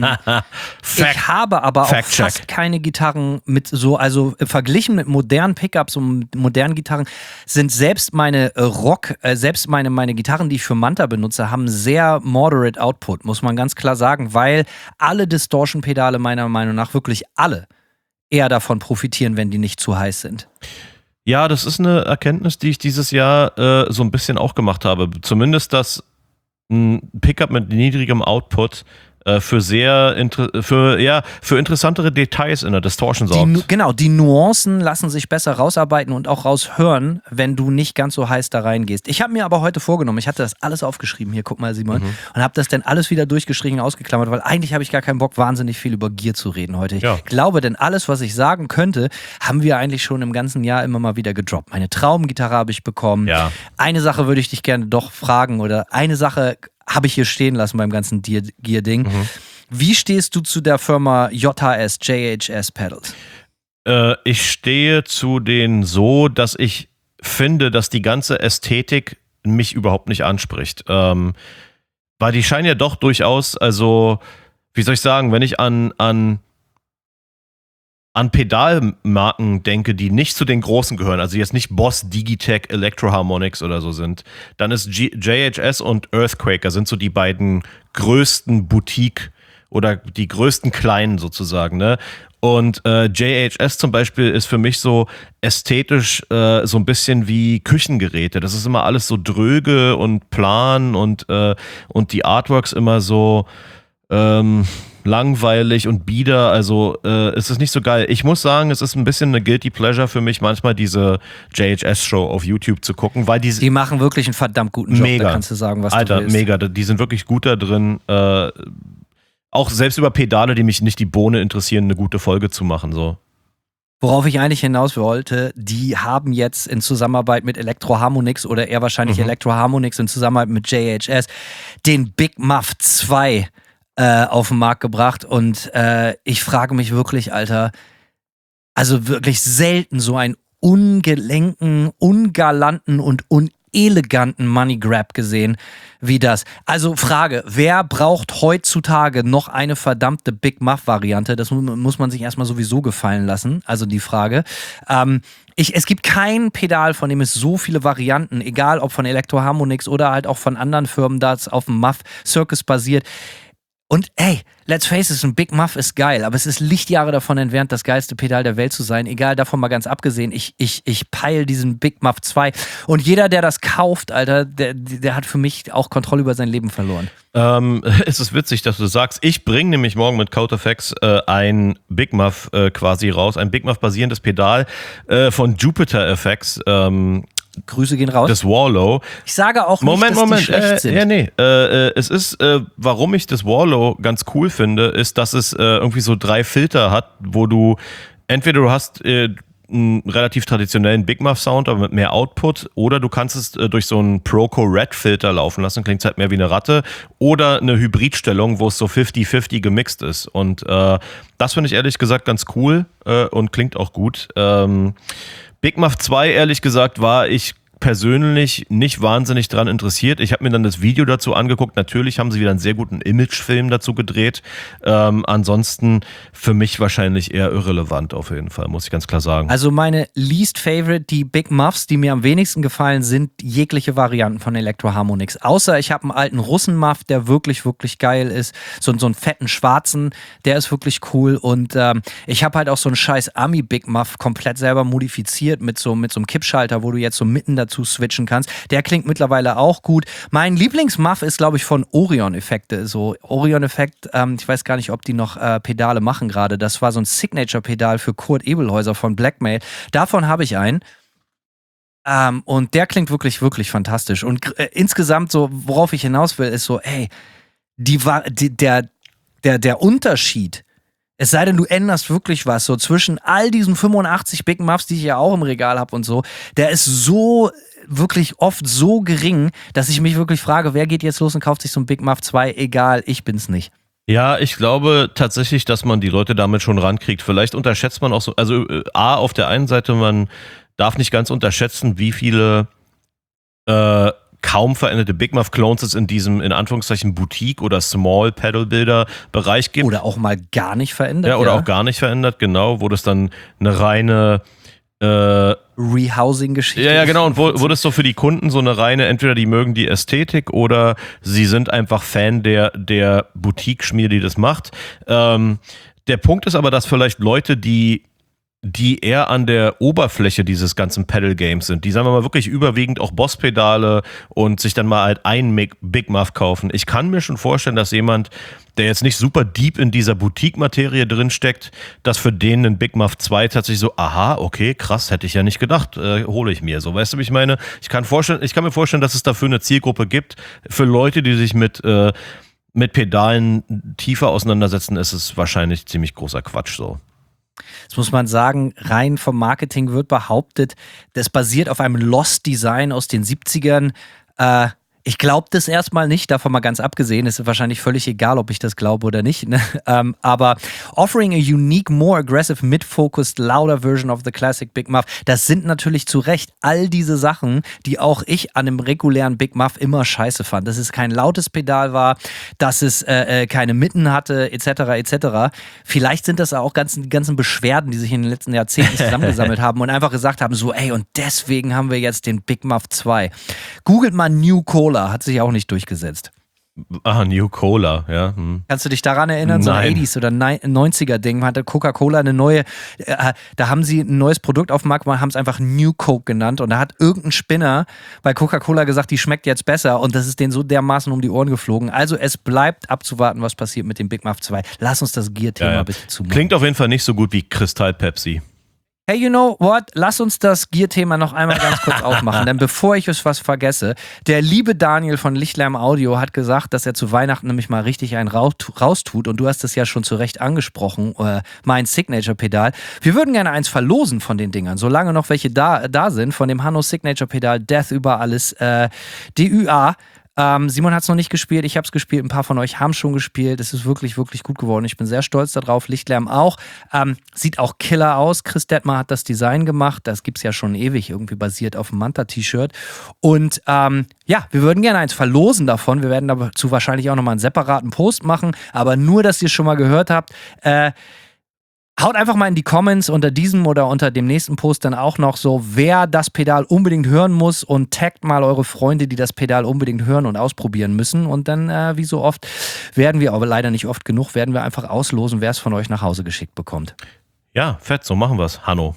[SPEAKER 4] Ich habe aber auch fast keine Gitarren mit so, also verglichen mit modernen Pickups und modernen Gitarren sind selbst meine meine Gitarren, die ich für Manta benutze, haben sehr moderate Output, muss man ganz klar sagen, weil alle Distortion-Pedale meiner Meinung nach, wirklich alle, eher davon profitieren, wenn die nicht zu heiß sind.
[SPEAKER 3] Ja, das ist eine Erkenntnis, die ich dieses Jahr so ein bisschen auch gemacht habe. Zumindest, dass ein Pickup mit niedrigem Output für interessantere Details in der Distortion sorgt.
[SPEAKER 4] Genau, die Nuancen lassen sich besser rausarbeiten und auch raushören, wenn du nicht ganz so heiß da reingehst. Ich habe mir aber heute vorgenommen, ich hatte das alles aufgeschrieben, hier, guck mal Simon, und habe das dann alles wieder durchgeschrieben, ausgeklammert, weil eigentlich habe ich gar keinen Bock, wahnsinnig viel über Gear zu reden heute. Ich glaube, denn alles, was ich sagen könnte, haben wir eigentlich schon im ganzen Jahr immer mal wieder gedroppt. Meine Traumgitarre habe ich bekommen. Ja. Eine Sache würde ich dich gerne doch fragen oder eine Sache habe ich hier stehen lassen beim ganzen Gear-Ding. Wie stehst du zu der Firma JHS Pedals?
[SPEAKER 3] Ich stehe zu denen so, dass ich finde, dass die ganze Ästhetik mich überhaupt nicht anspricht. Weil die scheinen ja doch durchaus, also, wie soll ich sagen, wenn ich an Pedalmarken denke, die nicht zu den großen gehören, also jetzt nicht Boss, Digitech, Electro Harmonix oder so sind, dann ist JHS und Earthquaker sind so die beiden größten Boutique- oder die größten kleinen sozusagen, ne? Und JHS zum Beispiel ist für mich so ästhetisch so ein bisschen wie Küchengeräte. Das ist immer alles so dröge und plan und die Artworks immer so langweilig und bieder, also es ist nicht so geil. Ich muss sagen, es ist ein bisschen eine Guilty Pleasure für mich, manchmal diese JHS-Show auf YouTube zu gucken, weil die
[SPEAKER 4] machen wirklich einen verdammt guten Job,
[SPEAKER 3] mega.
[SPEAKER 4] Da kannst du sagen, was
[SPEAKER 3] Alter,
[SPEAKER 4] du willst.
[SPEAKER 3] Mega, die sind wirklich gut da drin, auch selbst über Pedale, die mich nicht die Bohne interessieren, eine gute Folge zu machen, so.
[SPEAKER 4] Worauf ich eigentlich hinaus wollte, die haben jetzt in Zusammenarbeit mit Electro Harmonix oder eher wahrscheinlich Electro Harmonix in Zusammenarbeit mit JHS den Big Muff 2 auf den Markt gebracht und ich frage mich wirklich, Alter, also wirklich selten so einen ungelenken, ungalanten und uneleganten Money Grab gesehen wie das. Also Frage, wer braucht heutzutage noch eine verdammte Big Muff Variante? Das muss man sich erstmal sowieso gefallen lassen, also die Frage. Es gibt kein Pedal, von dem es so viele Varianten, egal ob von Electro Harmonix oder halt auch von anderen Firmen, das auf dem Muff Circus basiert. Und ey, let's face it, ein Big Muff ist geil, aber es ist Lichtjahre davon entfernt, das geilste Pedal der Welt zu sein. Egal, davon mal ganz abgesehen, ich peile diesen Big Muff 2. Und jeder, der das kauft, Alter, der hat für mich auch Kontrolle über sein Leben verloren.
[SPEAKER 3] Es ist witzig, dass du sagst, ich bringe nämlich morgen mit CodeFX ein Big Muff quasi raus, ein Big Muff basierendes Pedal von Jupiter Effects.
[SPEAKER 4] Grüße gehen raus.
[SPEAKER 3] Das Warlow.
[SPEAKER 4] Ich sage auch nicht, dass die schlecht sind.
[SPEAKER 3] Ja, nee. Es ist, warum ich das Warlow ganz cool finde, ist, dass es irgendwie so 3 Filter hat, wo du entweder du hast einen relativ traditionellen Big Muff Sound, aber mit mehr Output, oder du kannst es durch so einen Proco Red Filter laufen lassen, klingt halt mehr wie eine Ratte, oder eine Hybridstellung, wo es so 50-50 gemixt ist. Und das finde ich ehrlich gesagt ganz cool und klingt auch gut. Big Muff 2, ehrlich gesagt, war ich persönlich nicht wahnsinnig dran interessiert. Ich habe mir dann das Video dazu angeguckt. Natürlich haben sie wieder einen sehr guten Imagefilm dazu gedreht. Ansonsten für mich wahrscheinlich eher irrelevant auf jeden Fall, muss ich ganz klar sagen.
[SPEAKER 4] Also meine least favorite, die Big Muffs, die mir am wenigsten gefallen, sind jegliche Varianten von Electro Harmonix. Außer ich habe einen alten Russen-Muff, der wirklich, wirklich geil ist. So einen fetten schwarzen, der ist wirklich cool. Und ich habe halt auch so einen scheiß Ami Big Muff komplett selber modifiziert mit so einem Kippschalter, wo du jetzt so mitten dazu switchen kannst. Der klingt mittlerweile auch gut. Mein Lieblingsmuff ist, glaube ich, von Orion-Effekte. So Orion-Effekt, ich weiß gar nicht, ob die noch Pedale machen gerade. Das war so ein Signature-Pedal für Kurt Ebelhäuser von Blackmail. Davon habe ich einen. Und der klingt wirklich, wirklich fantastisch. Und insgesamt so, worauf ich hinaus will, ist so, ey, der Unterschied, es sei denn, du änderst wirklich was, so zwischen all diesen 85 Big Muffs, die ich ja auch im Regal habe und so, der ist so wirklich oft so gering, dass ich mich wirklich frage, wer geht jetzt los und kauft sich so ein Big Muff 2? Egal, ich bin's nicht.
[SPEAKER 3] Ja, ich glaube tatsächlich, dass man die Leute damit schon rankriegt. Vielleicht unterschätzt man auch so, also auf der einen Seite, man darf nicht ganz unterschätzen, wie viele kaum veränderte Big Muff Clones es in diesem, in Anführungszeichen, Boutique- oder Small-Pedal-Builder-Bereich gibt.
[SPEAKER 4] Oder auch mal gar nicht verändert.
[SPEAKER 3] Ja, oder auch gar nicht verändert, genau, wo das dann eine reine
[SPEAKER 4] Rehousing-Geschichte.
[SPEAKER 3] Ja, genau, und wo das so für die Kunden so eine reine, entweder die mögen die Ästhetik oder sie sind einfach Fan der Boutique-Schmiede, die das macht. Der Punkt ist aber, dass vielleicht Leute, die eher an der Oberfläche dieses ganzen Pedal-Games sind, die, sagen wir mal, wirklich überwiegend auch Boss-Pedale und sich dann mal halt einen Big Muff kaufen. Ich kann mir schon vorstellen, dass jemand, der jetzt nicht super deep in dieser Boutique-Materie drinsteckt, dass für den ein Big Muff 2 tatsächlich so, aha, okay, krass, hätte ich ja nicht gedacht, hole ich mir. So, weißt du, wie ich meine? Ich kann mir vorstellen, dass es dafür eine Zielgruppe gibt. Für Leute, die sich mit Pedalen tiefer auseinandersetzen, ist es wahrscheinlich ziemlich großer Quatsch so.
[SPEAKER 4] Jetzt muss man sagen, rein vom Marketing wird behauptet, das basiert auf einem Lost-Design aus den 70ern. Ich glaube das erstmal nicht, davon mal ganz abgesehen. Es ist wahrscheinlich völlig egal, ob ich das glaube oder nicht. Ne? Aber offering a unique, more aggressive, mid-focused, louder version of the classic Big Muff, das sind natürlich zu Recht all diese Sachen, die auch ich an einem regulären Big Muff immer scheiße fand. Dass es kein lautes Pedal war, dass es keine Mitten hatte, etc., etc. Vielleicht sind das auch die ganzen Beschwerden, die sich in den letzten Jahrzehnten zusammengesammelt haben und einfach gesagt haben, so, ey, und deswegen haben wir jetzt den Big Muff 2. Googelt mal New Cola. Hat sich auch nicht durchgesetzt.
[SPEAKER 3] Ah, New Cola, ja.
[SPEAKER 4] Kannst du dich daran erinnern?
[SPEAKER 3] Nein.
[SPEAKER 4] So ein 80s oder 90er-Ding. Hatte Coca-Cola eine neue, da haben sie ein neues Produkt auf den Markt gemacht, haben es einfach New Coke genannt und da hat irgendein Spinner bei Coca-Cola gesagt, die schmeckt jetzt besser und das ist denen so dermaßen um die Ohren geflogen. Also es bleibt abzuwarten, was passiert mit dem Big Muff 2. Lass uns das Gear-Thema bitte zumachen.
[SPEAKER 3] Klingt auf jeden Fall nicht so gut wie Kristall Pepsi.
[SPEAKER 4] Hey, you know what? Lass uns das Gear-Thema noch einmal ganz kurz aufmachen, denn bevor ich es was vergesse, der liebe Daniel von Lichtlärm Audio hat gesagt, dass er zu Weihnachten nämlich mal richtig einen raustut und du hast es ja schon zu Recht angesprochen, mein Signature-Pedal. Wir würden gerne eins verlosen von den Dingern, solange noch welche da sind, von dem Hanno Signature-Pedal Death über alles DUA. Simon hat es noch nicht gespielt, ich habe es gespielt, ein paar von euch haben es schon gespielt. Es ist wirklich, wirklich gut geworden. Ich bin sehr stolz darauf. Lichtlärm auch. Sieht auch killer aus. Chris Detmer hat das Design gemacht. Das gibt es ja schon ewig, irgendwie basiert auf dem Manta-T-Shirt. Und wir würden gerne eins verlosen davon. Wir werden dazu wahrscheinlich auch nochmal einen separaten Post machen. Aber nur, dass ihr es schon mal gehört habt. Haut einfach mal in die Comments unter diesem oder unter dem nächsten Post dann auch noch so, wer das Pedal unbedingt hören muss und taggt mal eure Freunde, die das Pedal unbedingt hören und ausprobieren müssen. Und dann, wie so oft, werden wir, aber leider nicht oft genug, werden wir einfach auslosen, wer es von euch nach Hause geschickt bekommt.
[SPEAKER 3] Ja, fett, so machen wir es. Hanno.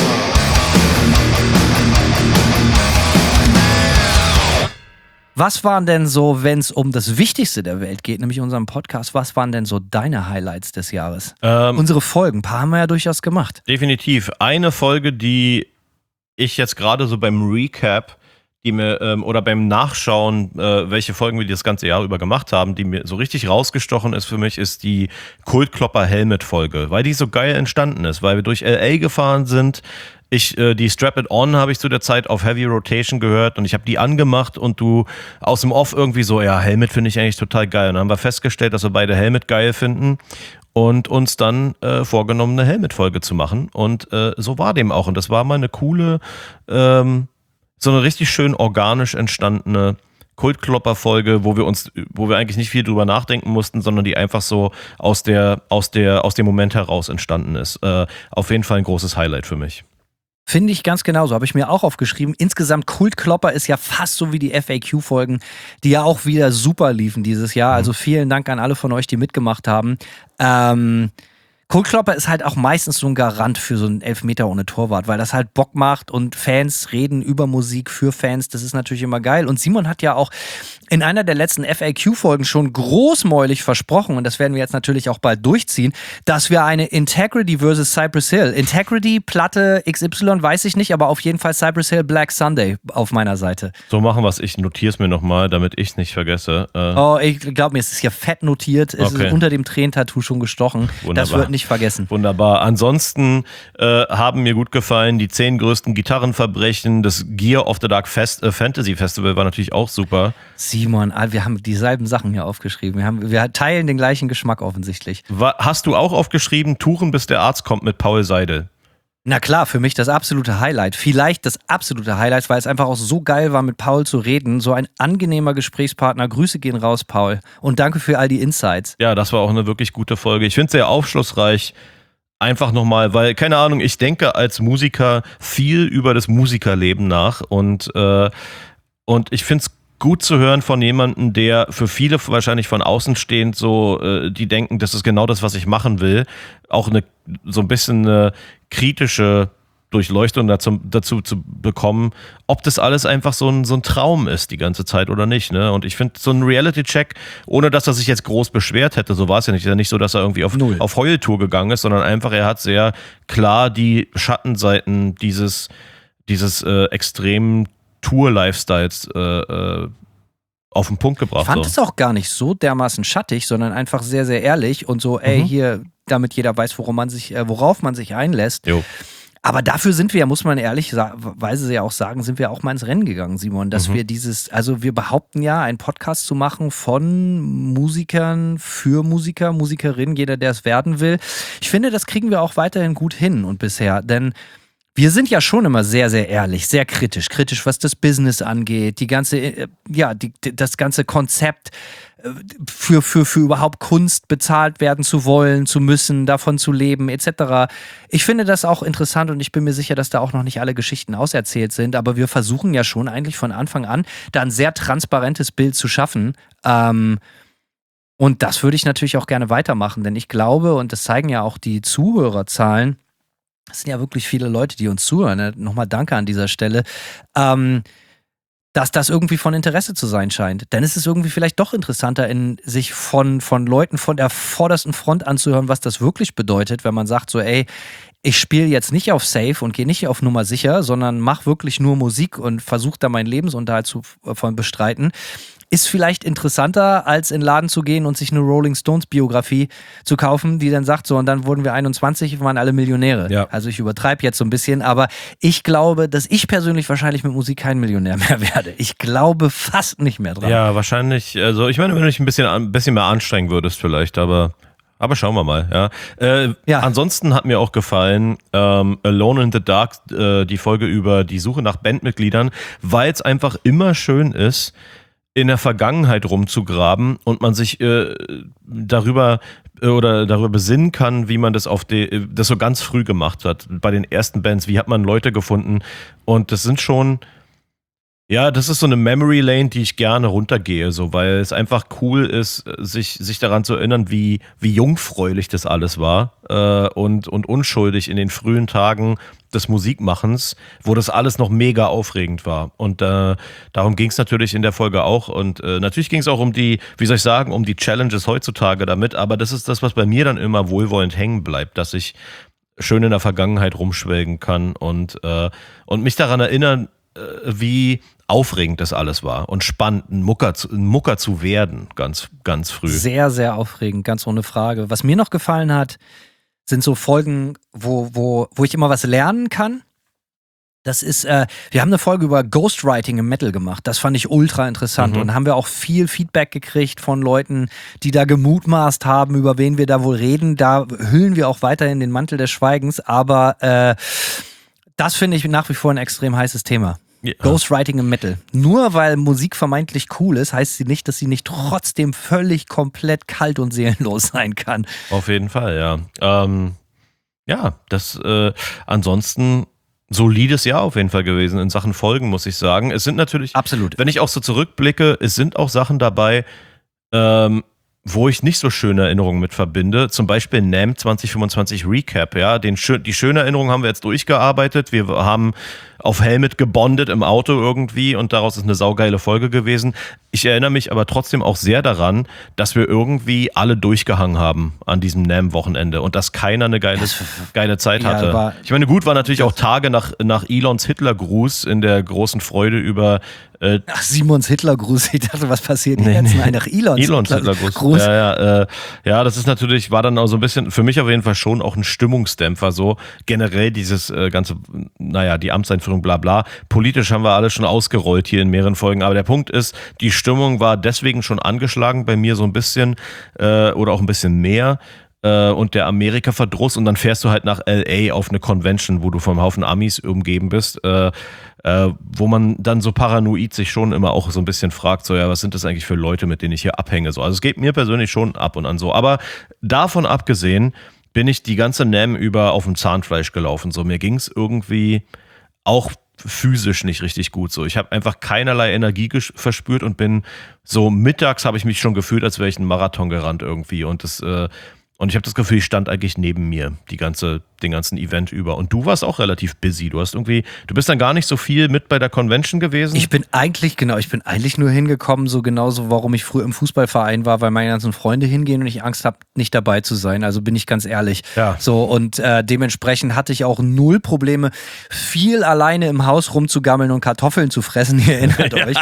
[SPEAKER 4] Was waren denn so, wenn es um das Wichtigste der Welt geht, nämlich unseren Podcast, was waren denn so deine Highlights des Jahres? Unsere Folgen, ein paar haben wir ja durchaus gemacht.
[SPEAKER 3] Definitiv. Eine Folge, die ich jetzt gerade so beim Recap, die mir oder beim Nachschauen, welche Folgen wir das ganze Jahr über gemacht haben, die mir so richtig rausgestochen ist für mich, ist die Kultklopper-Helmet-Folge, weil die so geil entstanden ist, weil wir durch LA gefahren sind. Die Strap It On habe ich zu der Zeit auf Heavy Rotation gehört und ich habe die angemacht und du aus dem Off irgendwie so, ja, Helmet finde ich eigentlich total geil. Und dann haben wir festgestellt, dass wir beide Helmet geil finden und uns dann vorgenommen, eine Helmet-Folge zu machen. Und so war dem auch. Und das war mal eine coole, so eine richtig schön organisch entstandene Kultklopper-Folge, wo wir eigentlich nicht viel drüber nachdenken mussten, sondern die einfach so aus dem Moment heraus entstanden ist. Auf jeden Fall ein großes Highlight für mich.
[SPEAKER 4] Finde ich ganz genauso, habe ich mir auch aufgeschrieben. Insgesamt Kultklopper ist ja fast so wie die FAQ-Folgen, die ja auch wieder super liefen dieses Jahr. Also vielen Dank an alle von euch, die mitgemacht haben. Kultklopper ist halt auch meistens so ein Garant für so einen Elfmeter ohne Torwart, weil das halt Bock macht und Fans reden über Musik für Fans, das ist natürlich immer geil. Und Simon hat ja auch in einer der letzten FAQ-Folgen schon großmäulig versprochen, und das werden wir jetzt natürlich auch bald durchziehen, dass wir eine Integrity vs. Cypress Hill, Integrity, Platte XY, weiß ich nicht, aber auf jeden Fall Cypress Hill Black Sunday auf meiner Seite.
[SPEAKER 3] So machen wir es, ich notiere es mir nochmal, damit ich es nicht vergesse.
[SPEAKER 4] Ich glaube mir, es ist hier fett notiert, es ist unter dem Tränentattoo schon gestochen.
[SPEAKER 3] Wunderbar.
[SPEAKER 4] Das wird nicht vergessen.
[SPEAKER 3] Wunderbar. Ansonsten haben mir gut gefallen die 10 größten Gitarrenverbrechen. Das Gear of the Dark Fantasy Festival war natürlich auch super.
[SPEAKER 4] Simon, wir haben dieselben Sachen hier aufgeschrieben. Wir teilen den gleichen Geschmack offensichtlich.
[SPEAKER 3] Hast du auch aufgeschrieben, Touren bis der Arzt kommt mit Paul Seidel?
[SPEAKER 4] Na klar, für mich das absolute Highlight. Vielleicht das absolute Highlight, weil es einfach auch so geil war, mit Paul zu reden. So ein angenehmer Gesprächspartner. Grüße gehen raus, Paul. Und danke für all die Insights.
[SPEAKER 3] Ja, das war auch eine wirklich gute Folge. Ich finde es sehr aufschlussreich. Einfach nochmal, weil, keine Ahnung, ich denke als Musiker viel über das Musikerleben nach. Und ich finde es gut zu hören von jemandem, der für viele wahrscheinlich von außen stehend so, die denken, das ist genau das, was ich machen will, auch so ein bisschen eine kritische Durchleuchtung dazu zu bekommen, ob das alles einfach so ein Traum ist die ganze Zeit oder nicht. Ne? Und ich finde, so ein Reality-Check, ohne dass er sich jetzt groß beschwert hätte, so war es ja nicht. Ist ja nicht so, dass er irgendwie auf Heultour gegangen ist, sondern einfach, er hat sehr klar die Schattenseiten dieses extremen Tour-Lifestyles auf den Punkt gebracht.
[SPEAKER 4] Ich fand es auch gar nicht so dermaßen schattig, sondern einfach sehr, sehr ehrlich und so, hier, damit jeder weiß, worauf man sich einlässt.
[SPEAKER 3] Jo.
[SPEAKER 4] Aber dafür sind wir ja, muss man ehrlicherweise ja auch sagen, sind wir auch mal ins Rennen gegangen, Simon, dass wir wir behaupten ja, einen Podcast zu machen von Musikern für Musiker, Musikerinnen, jeder, der es werden will. Ich finde, das kriegen wir auch weiterhin gut hin und bisher, denn wir sind ja schon immer sehr, sehr ehrlich, sehr kritisch, was das Business angeht, das ganze Konzept, für überhaupt Kunst bezahlt werden zu wollen, zu müssen, davon zu leben, etc. Ich finde das auch interessant und ich bin mir sicher, dass da auch noch nicht alle Geschichten auserzählt sind, aber wir versuchen ja schon eigentlich von Anfang an, da ein sehr transparentes Bild zu schaffen. Und das würde ich natürlich auch gerne weitermachen, denn ich glaube, und das zeigen ja auch die Zuhörerzahlen, das sind ja wirklich viele Leute, die uns zuhören, ne? Nochmal danke an dieser Stelle, dass das irgendwie von Interesse zu sein scheint. Denn es ist irgendwie vielleicht doch interessanter, sich von Leuten von der vordersten Front anzuhören, was das wirklich bedeutet, wenn man sagt so, ey, ich spiele jetzt nicht auf Safe und gehe nicht auf Nummer sicher, sondern mach wirklich nur Musik und versuche da meinen Lebensunterhalt von bestreiten. Ist vielleicht interessanter, als in den Laden zu gehen und sich eine Rolling Stones Biografie zu kaufen, die dann sagt so, und dann wurden wir 21 und waren alle Millionäre. Ja. Also ich übertreibe jetzt so ein bisschen, aber ich glaube, dass ich persönlich wahrscheinlich mit Musik kein Millionär mehr werde. Ich glaube fast nicht mehr dran.
[SPEAKER 3] Ja, wahrscheinlich. Also ich meine, wenn du dich ein bisschen mehr anstrengen würdest vielleicht, aber schauen wir mal. Ja. Ansonsten hat mir auch gefallen Alone in the Dark, die Folge über die Suche nach Bandmitgliedern, weil es einfach immer schön ist, in der Vergangenheit rumzugraben und man sich darüber besinnen kann, wie man das das so ganz früh gemacht hat. Bei den ersten Bands, wie hat man Leute gefunden? Und das sind schon, das ist so eine Memory Lane, die ich gerne runtergehe, so, weil es einfach cool ist, sich daran zu erinnern, wie jungfräulich das alles war und unschuldig in den frühen Tagen des Musikmachens, wo das alles noch mega aufregend war. Und darum ging es natürlich in der Folge auch. Und natürlich ging es auch um die Challenges heutzutage damit. Aber das ist das, was bei mir dann immer wohlwollend hängen bleibt, dass ich schön in der Vergangenheit rumschwelgen kann und mich daran erinnern, wie aufregend das alles war und spannend, ein Mucker zu werden, ganz, ganz früh.
[SPEAKER 4] Sehr, sehr aufregend, ganz ohne Frage. Was mir noch gefallen hat, sind so Folgen, wo ich immer was lernen kann. Das ist, wir haben eine Folge über Ghostwriting im Metal gemacht. Das fand ich ultra interessant. Und haben wir auch viel Feedback gekriegt von Leuten, die da gemutmaßt haben, über wen wir da wohl reden. Da hüllen wir auch weiterhin den Mantel des Schweigens. Aber das finde ich nach wie vor ein extrem heißes Thema. Ja. Ghostwriting im Metal. Nur weil Musik vermeintlich cool ist, heißt sie nicht, dass sie nicht trotzdem völlig komplett kalt und seelenlos sein kann.
[SPEAKER 3] Auf jeden Fall, ja. Ansonsten solides Jahr auf jeden Fall gewesen in Sachen Folgen, muss ich sagen. Es sind natürlich,
[SPEAKER 4] absolut,
[SPEAKER 3] wenn ich auch so zurückblicke, es sind auch Sachen dabei, wo ich nicht so schöne Erinnerungen mit verbinde. Zum Beispiel NAMM 2025 Recap. Ja, die schöne Erinnerung haben wir jetzt durchgearbeitet. Wir haben auf Helmet gebondet im Auto irgendwie und daraus ist eine saugeile Folge gewesen. Ich erinnere mich aber trotzdem auch sehr daran, dass wir irgendwie alle durchgehangen haben an diesem NAMM-Wochenende und dass keiner eine geile Zeit hatte. Ich meine, gut, war natürlich auch Tage nach Elons Hitlergruß in der großen Freude über
[SPEAKER 4] Simons Hitlergruß. Ich dachte, was passiert jetzt? Nein, nach Elons Hitlergruß.
[SPEAKER 3] Ja, das ist natürlich, war dann auch so ein bisschen, für mich auf jeden Fall schon auch ein Stimmungsdämpfer, so generell dieses ganze, die Amtseinführung, bla bla. Politisch haben wir alles schon ausgerollt hier in mehreren Folgen, aber der Punkt ist, die Stimmung war deswegen schon angeschlagen bei mir so ein bisschen oder auch ein bisschen mehr. Und der Amerika-Verdruss und dann fährst du halt nach L.A. auf eine Convention, wo du vom Haufen Amis umgeben bist, wo man dann so paranoid sich schon immer auch so ein bisschen fragt, so was sind das eigentlich für Leute, mit denen ich hier abhänge? So, also es geht mir persönlich schon ab und an so, aber davon abgesehen bin ich die ganze NAMM über auf dem Zahnfleisch gelaufen, so mir ging es irgendwie auch physisch nicht richtig gut so. Ich habe einfach keinerlei Energie verspürt und bin so mittags habe ich mich schon gefühlt, als wäre ich einen Marathon gerannt irgendwie und Und ich habe das Gefühl, ich stand eigentlich neben mir den ganzen Event über. Und du warst auch relativ busy. Du bist dann gar nicht so viel mit bei der Convention gewesen.
[SPEAKER 4] Ich bin eigentlich nur hingekommen, so genauso, warum ich früher im Fußballverein war, weil meine ganzen Freunde hingehen und ich Angst habe, nicht dabei zu sein. Also bin ich ganz ehrlich.
[SPEAKER 3] Ja.
[SPEAKER 4] So, und dementsprechend hatte ich auch null Probleme, viel alleine im Haus rumzugammeln und Kartoffeln zu fressen. Ihr erinnert euch.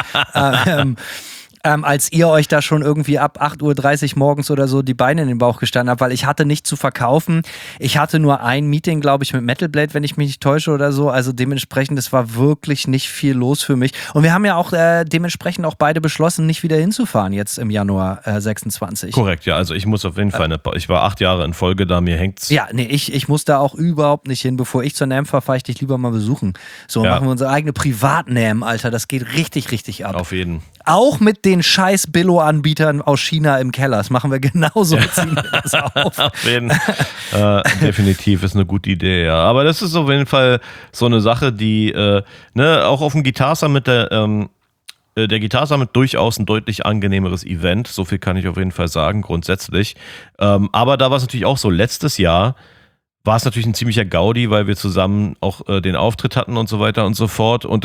[SPEAKER 4] Als ihr euch da schon irgendwie ab 8:30 Uhr morgens oder so die Beine in den Bauch gestanden habt, weil ich hatte nichts zu verkaufen. Ich hatte nur ein Meeting, glaube ich, mit Metal Blade, wenn ich mich nicht täusche oder so. Also dementsprechend, es war wirklich nicht viel los für mich. Und wir haben ja auch dementsprechend auch beide beschlossen, nicht wieder hinzufahren jetzt im Januar 26.
[SPEAKER 3] Korrekt, ja. Also ich muss auf jeden Fall, ich war 8 Jahre in Folge da, mir hängt's.
[SPEAKER 4] Ja, nee, ich muss da auch überhaupt nicht hin. Bevor ich zur NAMM fahre, fahre ich dich lieber mal besuchen. So, machen wir unsere eigene Privat-NAMM, Alter. Das geht richtig, richtig ab.
[SPEAKER 3] Auf jeden.
[SPEAKER 4] Auch mit den scheiß Billo-Anbietern aus China im Keller. Das machen wir genauso. Ziehen wir das auf.
[SPEAKER 3] Auf jeden definitiv ist eine gute Idee, ja. Aber das ist auf jeden Fall so eine Sache, die auch auf dem Guitar Summit der Guitar Summit durchaus ein deutlich angenehmeres Event. So viel kann ich auf jeden Fall sagen, grundsätzlich. Aber da war es natürlich auch so, letztes Jahr war es natürlich ein ziemlicher Gaudi, weil wir zusammen auch den Auftritt hatten und so weiter und so fort. Und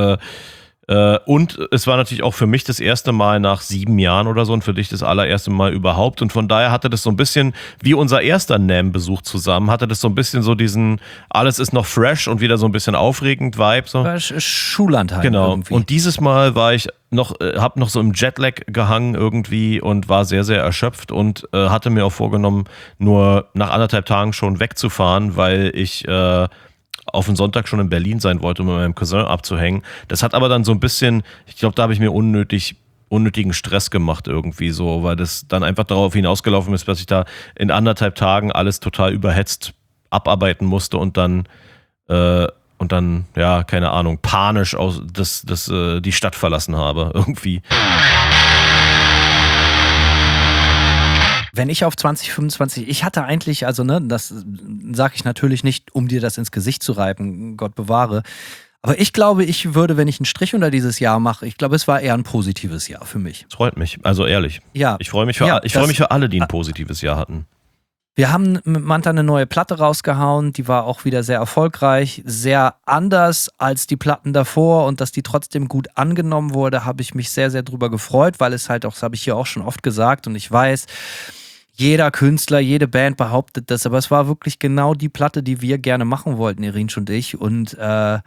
[SPEAKER 3] es war natürlich auch für mich das erste Mal nach 7 Jahren oder so und für dich das allererste Mal überhaupt. Und von daher hatte das so ein bisschen, wie unser erster NAMM-Besuch zusammen, hatte das so ein bisschen so diesen, alles ist noch fresh und wieder so ein bisschen aufregend Vibe. So.
[SPEAKER 4] Schullandheim
[SPEAKER 3] Genau.
[SPEAKER 4] irgendwie.
[SPEAKER 3] Und dieses Mal war ich hab noch so im Jetlag gehangen irgendwie und war sehr, sehr erschöpft und hatte mir auch vorgenommen, nur nach 1,5 Tagen schon wegzufahren, weil ich auf den Sonntag schon in Berlin sein wollte, um mit meinem Cousin abzuhängen. Das hat aber dann so ein bisschen, ich glaube, da habe ich mir unnötigen Stress gemacht irgendwie so, weil das dann einfach darauf hinausgelaufen ist, dass ich da in 1,5 Tagen alles total überhetzt abarbeiten musste und dann ja, keine Ahnung, panisch die Stadt verlassen habe irgendwie.
[SPEAKER 4] Wenn ich auf 2025, ich hatte eigentlich, also das sage ich natürlich nicht, um dir das ins Gesicht zu reiben, Gott bewahre, aber ich glaube, ich würde, wenn ich einen Strich unter dieses Jahr mache, ich glaube, es war eher ein positives Jahr für mich.
[SPEAKER 3] Das freut mich, also ehrlich.
[SPEAKER 4] Ja.
[SPEAKER 3] Ich freue mich für alle, die ein positives Jahr hatten.
[SPEAKER 4] Wir haben mit Manta eine neue Platte rausgehauen, die war auch wieder sehr erfolgreich, sehr anders als die Platten davor und dass die trotzdem gut angenommen wurde, habe ich mich sehr, sehr drüber gefreut, weil es halt auch, das habe ich hier auch schon oft gesagt und ich weiß, jeder Künstler, jede Band behauptet das, aber es war wirklich genau die Platte, die wir gerne machen wollten, Irinsch und ich. Und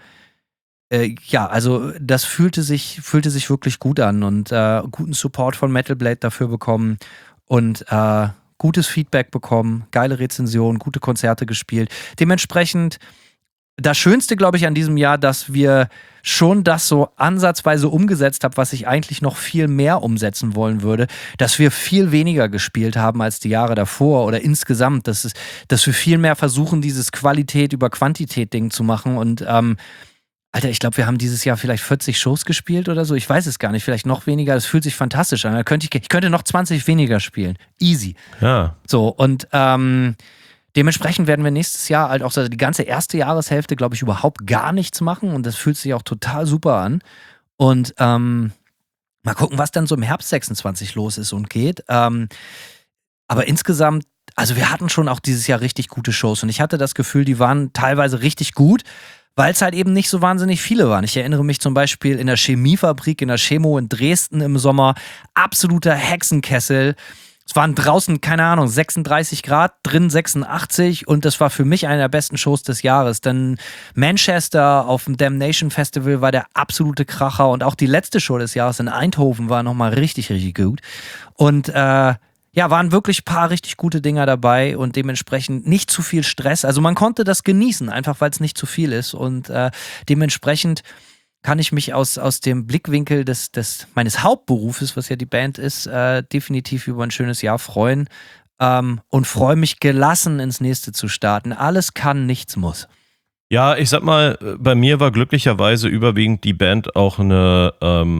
[SPEAKER 4] also das fühlte sich wirklich gut an und guten Support von Metal Blade dafür bekommen und gutes Feedback bekommen, geile Rezensionen, gute Konzerte gespielt. Dementsprechend das Schönste, glaube ich, an diesem Jahr, dass wir schon das so ansatzweise umgesetzt haben, was ich eigentlich noch viel mehr umsetzen wollen würde, dass wir viel weniger gespielt haben als die Jahre davor oder insgesamt, dass wir viel mehr versuchen, dieses Qualität über Quantität-Ding zu machen und Alter, ich glaube, wir haben dieses Jahr vielleicht 40 Shows gespielt oder so. Ich weiß es gar nicht, vielleicht noch weniger. Das fühlt sich fantastisch an. Ich könnte noch 20 weniger spielen. Easy.
[SPEAKER 3] Ja.
[SPEAKER 4] So, und dementsprechend werden wir nächstes Jahr halt auch die ganze erste Jahreshälfte, glaube ich, überhaupt gar nichts machen. Und das fühlt sich auch total super an. Und mal gucken, was dann so im Herbst 26 los ist und geht. Aber insgesamt, also wir hatten schon auch dieses Jahr richtig gute Shows. Und ich hatte das Gefühl, die waren teilweise richtig gut, weil es halt eben nicht so wahnsinnig viele waren. Ich erinnere mich zum Beispiel in der Chemiefabrik, in der Chemo in Dresden im Sommer, absoluter Hexenkessel. Es waren draußen, keine Ahnung, 36 Grad, drin 86 und das war für mich eine der besten Shows des Jahres. Dann Manchester auf dem Damnation Festival war der absolute Kracher und auch die letzte Show des Jahres in Eindhoven war nochmal richtig, richtig gut. Und waren wirklich ein paar richtig gute Dinger dabei und dementsprechend nicht zu viel Stress. Also man konnte das genießen, einfach weil es nicht zu viel ist und dementsprechend kann ich mich aus dem Blickwinkel meines Hauptberufes, was ja die Band ist, definitiv über ein schönes Jahr freuen und freue mich gelassen ins nächste zu starten. Alles kann, nichts muss.
[SPEAKER 3] Ja, ich sag mal, bei mir war glücklicherweise überwiegend die Band auch eine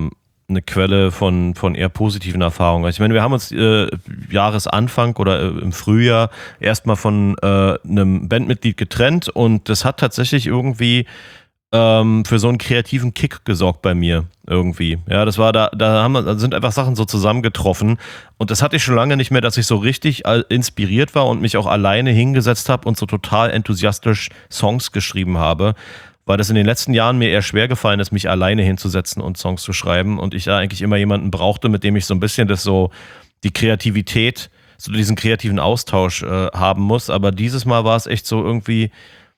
[SPEAKER 3] Quelle von eher positiven Erfahrungen. Also ich meine, wir haben uns Jahresanfang oder im Frühjahr erstmal von einem Bandmitglied getrennt und das hat tatsächlich irgendwie für so einen kreativen Kick gesorgt bei mir irgendwie. Ja, das war da sind einfach Sachen so zusammengetroffen und das hatte ich schon lange nicht mehr, dass ich so richtig inspiriert war und mich auch alleine hingesetzt habe und so total enthusiastisch Songs geschrieben habe, weil das in den letzten Jahren mir eher schwer gefallen ist, mich alleine hinzusetzen und Songs zu schreiben und ich da eigentlich immer jemanden brauchte, mit dem ich so ein bisschen die Kreativität, so diesen kreativen Austausch haben muss, aber dieses Mal war es echt so irgendwie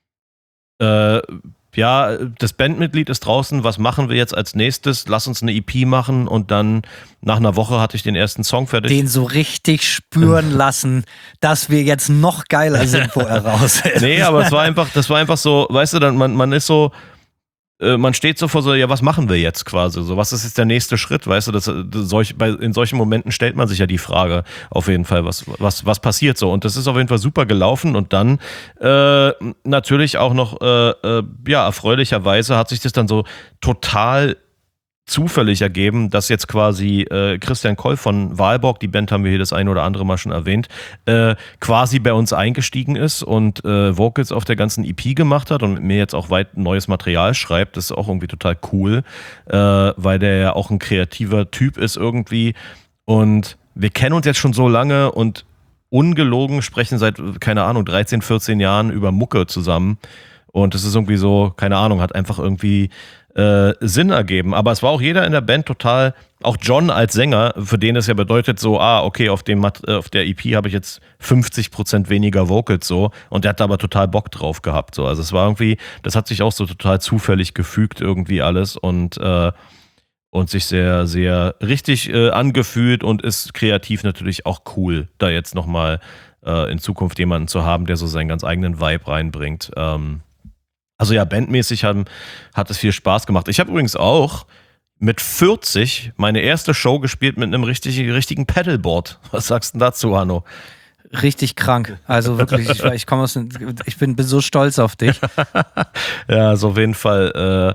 [SPEAKER 3] ja, das Bandmitglied ist draußen, was machen wir jetzt als nächstes? Lass uns eine EP machen und dann nach einer Woche hatte ich den ersten Song fertig.
[SPEAKER 4] Den so richtig spüren lassen, dass wir jetzt noch geiler sind, wo er raus ist.
[SPEAKER 3] Nee, aber das war einfach so, weißt du, dann man ist so, man steht so vor so, ja, was machen wir jetzt quasi? So, was ist jetzt der nächste Schritt? Weißt du, in solchen Momenten stellt man sich ja die Frage auf jeden Fall, was passiert so? Und das ist auf jeden Fall super gelaufen und dann natürlich auch noch, ja, erfreulicherweise hat sich das dann so total zufällig ergeben, dass jetzt quasi Christian Koll von Walborg, die Band haben wir hier das eine oder andere Mal schon erwähnt, quasi bei uns eingestiegen ist und Vocals auf der ganzen EP gemacht hat und mit mir jetzt auch weit neues Material schreibt. Das ist auch irgendwie total cool, weil der ja auch ein kreativer Typ ist irgendwie und wir kennen uns jetzt schon so lange und ungelogen sprechen seit, keine Ahnung, 13, 14 Jahren über Mucke zusammen und das ist irgendwie so, keine Ahnung, hat einfach irgendwie Sinn ergeben. Aber es war auch jeder in der Band total, auch John als Sänger, für den es ja bedeutet so, okay, auf der EP habe ich jetzt 50% weniger Vocals so und der hat da aber total Bock drauf gehabt. So. Also es war irgendwie, das hat sich auch so total zufällig gefügt irgendwie alles und sich sehr, sehr richtig angefühlt und ist kreativ natürlich auch cool, da jetzt nochmal in Zukunft jemanden zu haben, der so seinen ganz eigenen Vibe reinbringt. Also ja, bandmäßig hat es viel Spaß gemacht. Ich habe übrigens auch mit 40 meine erste Show gespielt mit einem richtigen Pedalboard. Was sagst du denn dazu, Hanno?
[SPEAKER 4] Richtig krank. Also wirklich, ich bin so stolz auf dich.
[SPEAKER 3] Ja, also auf jeden Fall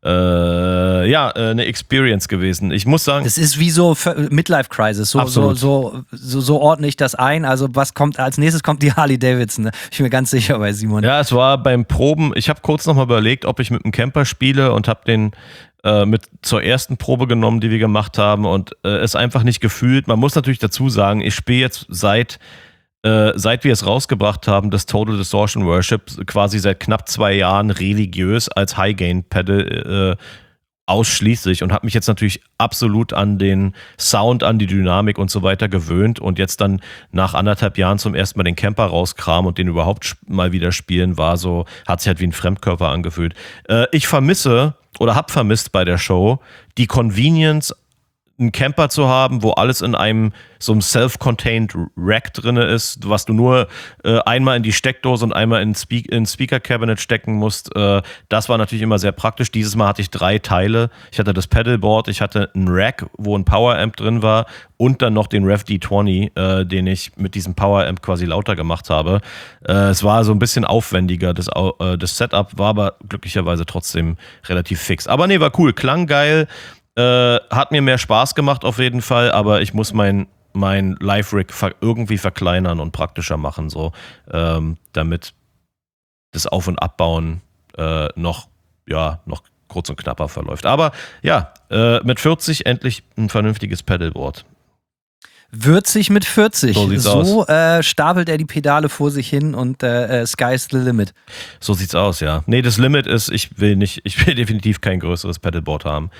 [SPEAKER 3] eine Experience gewesen. Ich muss sagen,
[SPEAKER 4] das ist wie so Midlife Crisis. So ordne ich das ein. Also was kommt als nächstes? Kommt die Harley Davidson. Ne? Ich bin mir ganz sicher bei Simon.
[SPEAKER 3] Ja, es war beim Proben. Ich habe kurz nochmal überlegt, ob ich mit einem Camper spiele und habe den mit zur ersten Probe genommen, die wir gemacht haben und es einfach nicht gefühlt. Man muss natürlich dazu sagen, ich spiele jetzt seit wir es rausgebracht haben, das Total Distortion Worship, quasi seit knapp 2 Jahren religiös als High-Gain-Pedal ausschließlich und habe mich jetzt natürlich absolut an den Sound, an die Dynamik und so weiter gewöhnt und jetzt dann nach 1,5 Jahren zum ersten Mal den Camper rauskramen und den überhaupt mal wieder spielen, hat sich halt wie ein Fremdkörper angefühlt. Ich vermisse oder habe vermisst bei der Show die Convenience, einen Camper zu haben, wo alles in so einem self-contained Rack drin ist, was du nur einmal in die Steckdose und einmal in Speaker Cabinet stecken musst. Das war natürlich immer sehr praktisch. Dieses Mal hatte ich 3 Teile. Ich hatte das Pedalboard, ich hatte einen Rack, wo ein Power Amp drin war und dann noch den Rev D20, den ich mit diesem Power Amp quasi lauter gemacht habe. Es war so ein bisschen aufwendiger. Das Setup war aber glücklicherweise trotzdem relativ fix. Aber nee, war cool. Klang geil. Hat mir mehr Spaß gemacht auf jeden Fall, aber ich muss mein Live-Rig irgendwie verkleinern und praktischer machen, so, damit das Auf- und Abbauen noch kurz und knapper verläuft. Aber ja, mit 40 endlich ein vernünftiges Pedalboard.
[SPEAKER 4] Würzig mit 40.
[SPEAKER 3] So sieht's aus.
[SPEAKER 4] Stapelt er die Pedale vor sich hin und sky's the limit.
[SPEAKER 3] So sieht's aus, ja. Nee, das Limit ist, ich will definitiv kein größeres Pedalboard haben.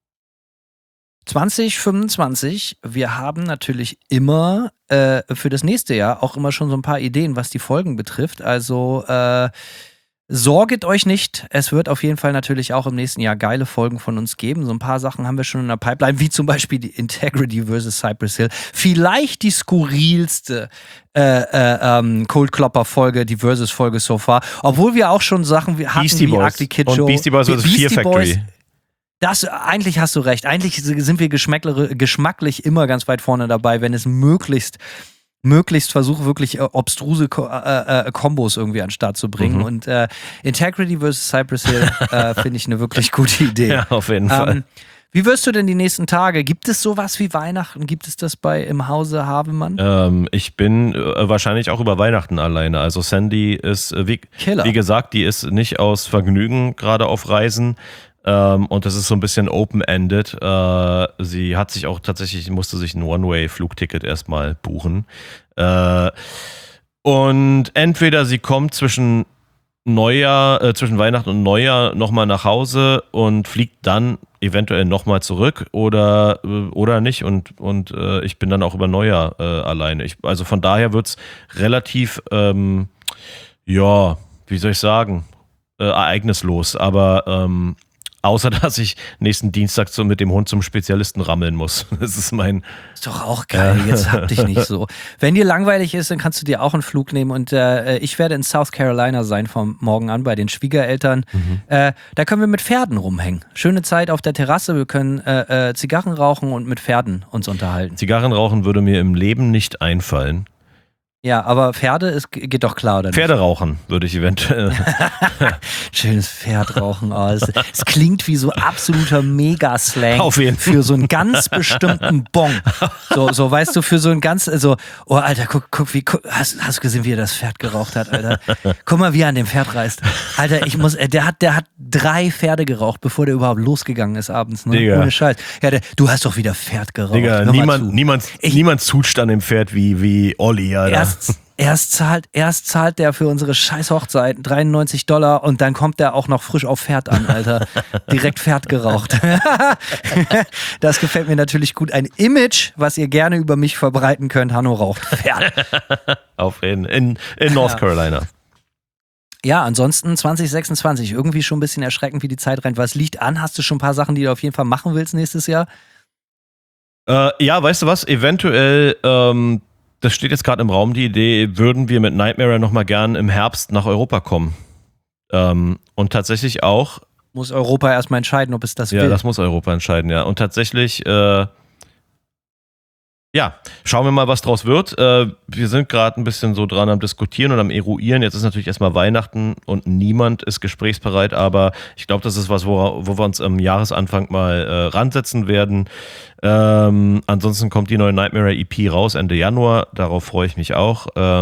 [SPEAKER 4] 2025, wir haben natürlich immer für das nächste Jahr auch immer schon so ein paar Ideen, was die Folgen betrifft. Also sorget euch nicht, es wird auf jeden Fall natürlich auch im nächsten Jahr geile Folgen von uns geben. So ein paar Sachen haben wir schon in der Pipeline, wie zum Beispiel die Integrity vs. Cypress Hill. Vielleicht die skurrilste Cold Klopper Folge, die Versus-Folge so far. Obwohl wir auch schon Sachen hatten
[SPEAKER 3] Beastie
[SPEAKER 4] wie
[SPEAKER 3] Boys
[SPEAKER 4] Ugly Kid
[SPEAKER 3] und
[SPEAKER 4] Show.
[SPEAKER 3] Beastie Boys vs. Fear Factory.
[SPEAKER 4] Eigentlich hast du recht. Eigentlich sind wir geschmacklich immer ganz weit vorne dabei, wenn es möglichst versuche, wirklich obstruse Kombos irgendwie an den Start zu bringen. Und Integrity vs. Cypress Hill finde ich eine wirklich gute Idee.
[SPEAKER 3] Ja, auf jeden Fall.
[SPEAKER 4] Wie wirst du denn die nächsten Tage? Gibt es sowas wie Weihnachten? Gibt es das im Hause Havemann?
[SPEAKER 3] Ich bin wahrscheinlich auch über Weihnachten alleine. Also Sandy ist,
[SPEAKER 4] Killer.
[SPEAKER 3] wie gesagt, die ist nicht aus Vergnügen gerade auf Reisen. Und das ist so ein bisschen open-ended. Sie hat sich auch tatsächlich, musste sich ein One-Way-Flugticket erstmal buchen. Und entweder sie kommt zwischen Weihnachten und Neujahr nochmal nach Hause und fliegt dann eventuell nochmal zurück oder nicht und ich bin dann auch über Neujahr alleine. Also von daher wird es relativ, wie soll ich sagen, ereignislos, aber außer, dass ich nächsten Dienstag mit dem Hund zum Spezialisten rammeln muss. Das ist mein...
[SPEAKER 4] Ist doch auch geil, jetzt hab dich nicht so. Wenn dir langweilig ist, dann kannst du dir auch einen Flug nehmen und ich werde in South Carolina sein vom Morgen an bei den Schwiegereltern. Da können wir mit Pferden rumhängen. Schöne Zeit auf der Terrasse, wir können Zigarren rauchen und mit Pferden uns unterhalten.
[SPEAKER 3] Zigarren rauchen würde mir im Leben nicht einfallen.
[SPEAKER 4] Ja, aber Pferde, geht doch klar, oder nicht?
[SPEAKER 3] Pferde rauchen würde ich eventuell.
[SPEAKER 4] Schönes Pferd rauchen. Oh, es klingt wie so absoluter Megaslang
[SPEAKER 3] Auf jeden Fall.
[SPEAKER 4] für so einen ganz bestimmten Bon. So weißt du, für so ein ganz, oh Alter, guck, hast du gesehen, wie er das Pferd geraucht hat, Alter? Guck mal, wie er an dem Pferd reißt. Alter, der hat 3 Pferde geraucht, bevor der überhaupt losgegangen ist abends. Ne?
[SPEAKER 3] Digga.
[SPEAKER 4] Ohne Scheiß. Ja, du hast doch wieder Pferd geraucht.
[SPEAKER 3] Digga,
[SPEAKER 4] Hör mal zu.
[SPEAKER 3] niemand zutscht an dem Pferd wie Olli, Alter.
[SPEAKER 4] Erst zahlt der für unsere scheiß Hochzeit $93 und dann kommt der auch noch frisch auf Pferd an, Alter. Direkt Pferd geraucht. Das gefällt mir natürlich gut. Ein Image, was ihr gerne über mich verbreiten könnt. Hanno raucht Pferd.
[SPEAKER 3] Auf jeden in North Carolina.
[SPEAKER 4] Ja, ansonsten 2026. Irgendwie schon ein bisschen erschreckend, wie die Zeit rennt. Was liegt an? Hast du schon ein paar Sachen, die du auf jeden Fall machen willst nächstes Jahr?
[SPEAKER 3] Ja, weißt du was? Eventuell, das steht jetzt gerade im Raum, die Idee, würden wir mit Nightmare nochmal gern im Herbst nach Europa kommen. Und tatsächlich auch.
[SPEAKER 4] Muss Europa erstmal entscheiden, ob es das will.
[SPEAKER 3] Ja, das muss Europa entscheiden, ja. Und tatsächlich, schauen wir mal, was draus wird. Wir sind gerade ein bisschen so dran am Diskutieren und am Eruieren. Jetzt ist natürlich erstmal Weihnachten und niemand ist gesprächsbereit, aber ich glaube, das ist was, wo wir uns am Jahresanfang mal ransetzen werden. Ansonsten kommt die neue Nightmare EP raus Ende Januar. Darauf freue ich mich auch.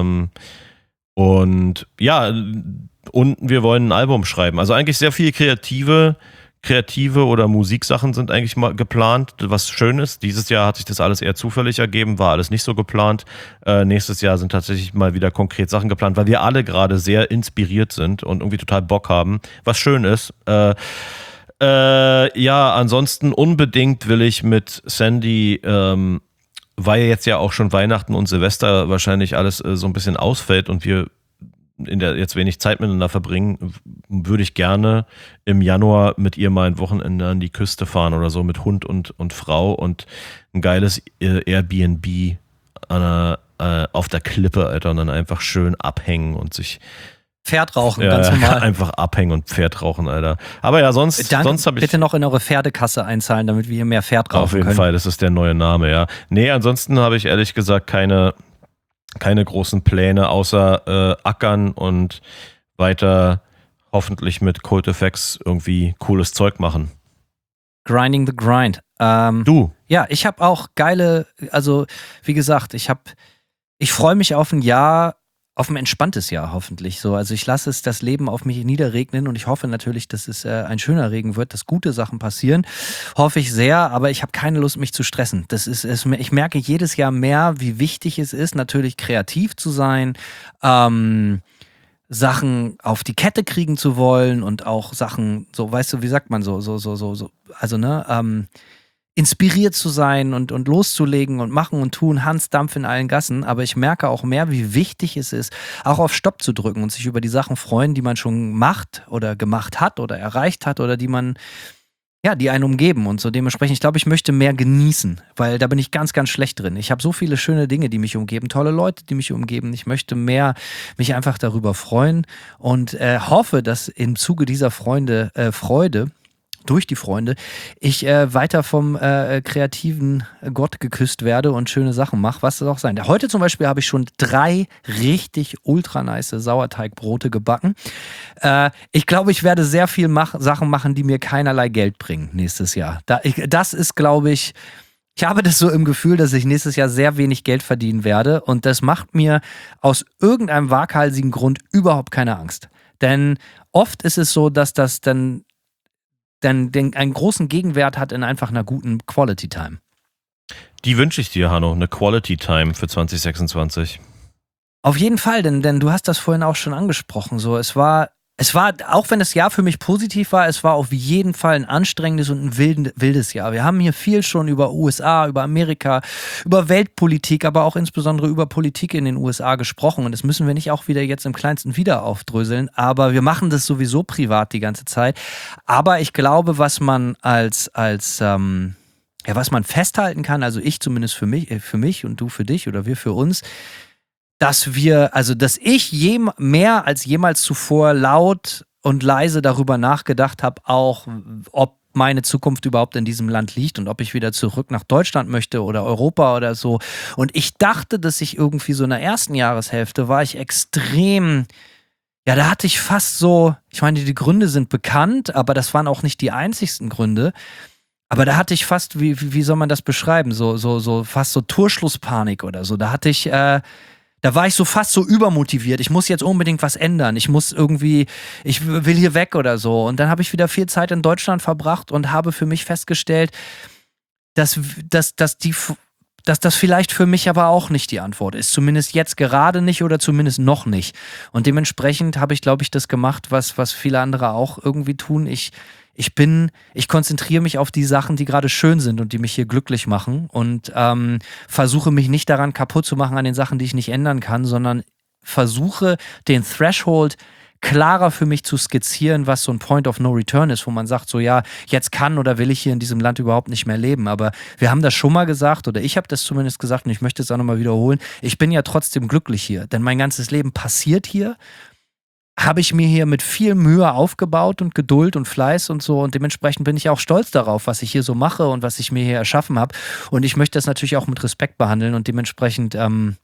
[SPEAKER 3] Und wir wollen ein Album schreiben. Also eigentlich sehr viel kreative oder Musiksachen sind eigentlich mal geplant, was schön ist. Dieses Jahr hat sich das alles eher zufällig ergeben, war alles nicht so geplant. Nächstes Jahr sind tatsächlich mal wieder konkret Sachen geplant, weil wir alle gerade sehr inspiriert sind und irgendwie total Bock haben, was schön ist. Ansonsten unbedingt will ich mit Sandy, weil jetzt ja auch schon Weihnachten und Silvester wahrscheinlich alles so ein bisschen ausfällt und wir jetzt wenig Zeit miteinander verbringen, würde ich gerne im Januar mit ihr mal ein Wochenende an die Küste fahren oder so mit Hund und Frau und ein geiles Airbnb auf der Klippe, Alter, und dann einfach schön abhängen und sich
[SPEAKER 4] Pferd rauchen, ganz normal.
[SPEAKER 3] Einfach abhängen und Pferd rauchen, Alter. Aber ja, sonst habe ich...
[SPEAKER 4] Bitte noch in eure Pferdekasse einzahlen, damit wir hier mehr Pferd rauchen können.
[SPEAKER 3] Auf jeden Fall, das ist der neue Name, ja. Nee, ansonsten habe ich ehrlich gesagt keine großen Pläne, außer ackern und weiter hoffentlich mit Cult Effects irgendwie cooles Zeug machen.
[SPEAKER 4] Grinding the Grind.
[SPEAKER 3] Du?
[SPEAKER 4] Ja, ich habe auch geile, also wie gesagt, ich freue mich auf ein entspanntes Jahr hoffentlich. So, also ich lasse das Leben auf mich niederregnen und ich hoffe natürlich, dass es ein schöner Regen wird, dass gute Sachen passieren. Hoffe ich sehr, aber ich habe keine Lust, mich zu stressen. Ich merke jedes Jahr mehr, wie wichtig es ist, natürlich kreativ zu sein, Sachen auf die Kette kriegen zu wollen und auch Sachen, so, weißt du, wie sagt man so, also inspiriert zu sein und loszulegen und machen und tun, Hans Dampf in allen Gassen, aber ich merke auch mehr, wie wichtig es ist, auch auf Stopp zu drücken und sich über die Sachen freuen, die man schon macht oder gemacht hat oder erreicht hat oder die einen umgeben und so dementsprechend, ich glaube, ich möchte mehr genießen, weil da bin ich ganz, ganz schlecht drin. Ich habe so viele schöne Dinge, die mich umgeben, tolle Leute, die mich umgeben. Ich möchte mehr mich einfach darüber freuen und hoffe, dass im Zuge dieser Freude durch die Freunde, ich weiter vom kreativen Gott geküsst werde und schöne Sachen mache, was das auch sein. Heute zum Beispiel habe ich schon 3 richtig ultra nice Sauerteigbrote gebacken. Ich glaube, ich werde sehr viel Sachen machen, die mir keinerlei Geld bringen nächstes Jahr. Das ist, glaube ich habe das so im Gefühl, dass ich nächstes Jahr sehr wenig Geld verdienen werde und das macht mir aus irgendeinem waghalsigen Grund überhaupt keine Angst. Denn oft ist es so, dass das dann einen großen Gegenwert hat in einfach einer guten Quality Time.
[SPEAKER 3] Die wünsche ich dir, Hanno, eine Quality Time für 2026.
[SPEAKER 4] Auf jeden Fall, denn du hast das vorhin auch schon angesprochen. So, es war, auch wenn das Jahr für mich positiv war, es war auf jeden Fall ein anstrengendes und ein wildes Jahr. Wir haben hier viel schon über USA, über Amerika, über Weltpolitik, aber auch insbesondere über Politik in den USA gesprochen. Und das müssen wir nicht auch wieder jetzt im Kleinsten wieder aufdröseln. Aber wir machen das sowieso privat die ganze Zeit. Aber ich glaube, was man was man festhalten kann, also ich zumindest für mich und du für dich oder wir für uns, dass ich mehr als jemals zuvor laut und leise darüber nachgedacht habe, auch ob meine Zukunft überhaupt in diesem Land liegt und ob ich wieder zurück nach Deutschland möchte oder Europa oder so. Und ich dachte, dass ich irgendwie so in der ersten Jahreshälfte war ich extrem, ja, da hatte ich fast so, ich meine, die Gründe sind bekannt, aber das waren auch nicht die einzigsten Gründe. Aber da hatte ich fast, wie soll man das beschreiben, so fast so Torschlusspanik oder so. Da war ich so fast so übermotiviert. Ich muss jetzt unbedingt was ändern. Ich will hier weg oder so. Und dann habe ich wieder viel Zeit in Deutschland verbracht und habe für mich festgestellt, dass das vielleicht für mich aber auch nicht die Antwort ist. Zumindest jetzt gerade nicht oder zumindest noch nicht. Und dementsprechend habe ich, glaube ich, das gemacht, was viele andere auch irgendwie tun. Ich konzentriere mich auf die Sachen, die gerade schön sind und die mich hier glücklich machen und versuche mich nicht daran kaputt zu machen an den Sachen, die ich nicht ändern kann, sondern versuche den Threshold klarer für mich zu skizzieren, was so ein Point of No Return ist, wo man sagt, so ja, jetzt kann oder will ich hier in diesem Land überhaupt nicht mehr leben. Aber wir haben das schon mal gesagt oder ich habe das zumindest gesagt und ich möchte es auch nochmal wiederholen. Ich bin ja trotzdem glücklich hier, denn mein ganzes Leben passiert hier. Habe ich mir hier mit viel Mühe aufgebaut und Geduld und Fleiß und so und dementsprechend bin ich auch stolz darauf, was ich hier so mache und was ich mir hier erschaffen habe und ich möchte das natürlich auch mit Respekt behandeln und dementsprechend,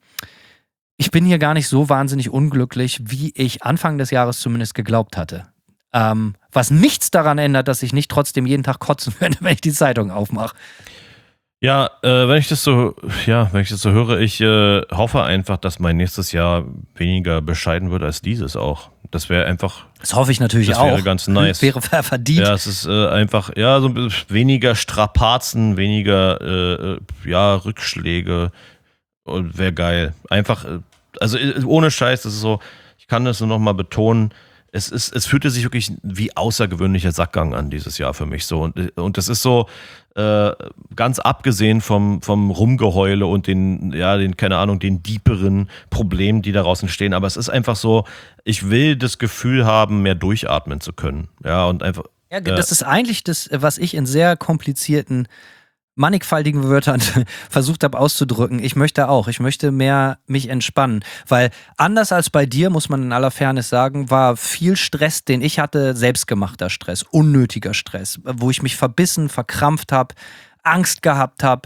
[SPEAKER 4] ich bin hier gar nicht so wahnsinnig unglücklich, wie ich Anfang des Jahres zumindest geglaubt hatte. Was nichts daran ändert, dass ich nicht trotzdem jeden Tag kotzen werde, wenn ich die Zeitung aufmache.
[SPEAKER 3] Ja, wenn ich das so höre, ich hoffe einfach, dass mein nächstes Jahr weniger bescheiden wird als dieses auch. Das wäre einfach.
[SPEAKER 4] Das hoffe ich natürlich auch.
[SPEAKER 3] Das wäre ganz nice.
[SPEAKER 4] Wäre verdient.
[SPEAKER 3] Ja, es ist einfach, ja, so weniger Strapazen, weniger Rückschläge. Wäre geil. Einfach, also ohne Scheiß, das ist so, ich kann das nur noch mal betonen. Es fühlte sich wirklich wie außergewöhnlicher Sackgang an dieses Jahr für mich so. Und das ist so, ganz abgesehen vom Rumgeheule und den deeperen Problemen, die daraus entstehen. Aber es ist einfach so, ich will das Gefühl haben, mehr durchatmen zu können. Ja, und einfach.
[SPEAKER 4] Ja, das ist eigentlich das, was ich in sehr komplizierten, mannigfaltigen Wörtern versucht habe auszudrücken. Ich möchte mehr mich entspannen, weil anders als bei dir, muss man in aller Fairness sagen, war viel Stress, den ich hatte, selbstgemachter Stress, unnötiger Stress, wo ich mich verbissen, verkrampft habe, Angst gehabt habe,